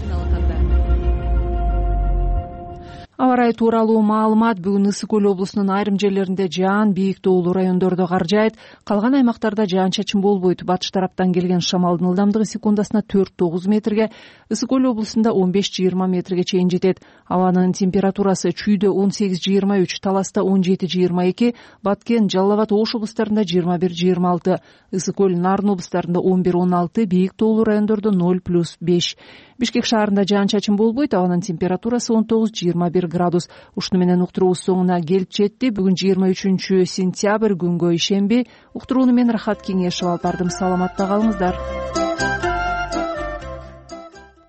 Аба ырайы тууралуу маалымат бүгүн Ысык көл облусунун айрым жерлеринде жаан, бийик тоолуу райондордо кар жаайт, калган аймактарда жаан-чачын болбойт. Батыш тараптан келген шамалдын ылдамдыгы секундасына 4-9 метрге, Ысык көл облусунда 15-20 метрге чейин жетет. Абанын температурасы Чүйдө 18-23, Таласта 17-22, Баткен, Жалал Абад, Ош облустарында 21-26, Ысык көл, Нарын облустарында 11-16, бийик тоолуу райондордо 0+5. Бишкек шаарында жаан-чачын болбойт, абанын температурасы 19-21 градус. Ушуну менен уктуруубуз соңуна келип жетти. Бүгүн 23 сентябрь күнгө ишемби. Уктурууну мен Рахат Кеңешева алып бардым. Саламатта калыңыздар.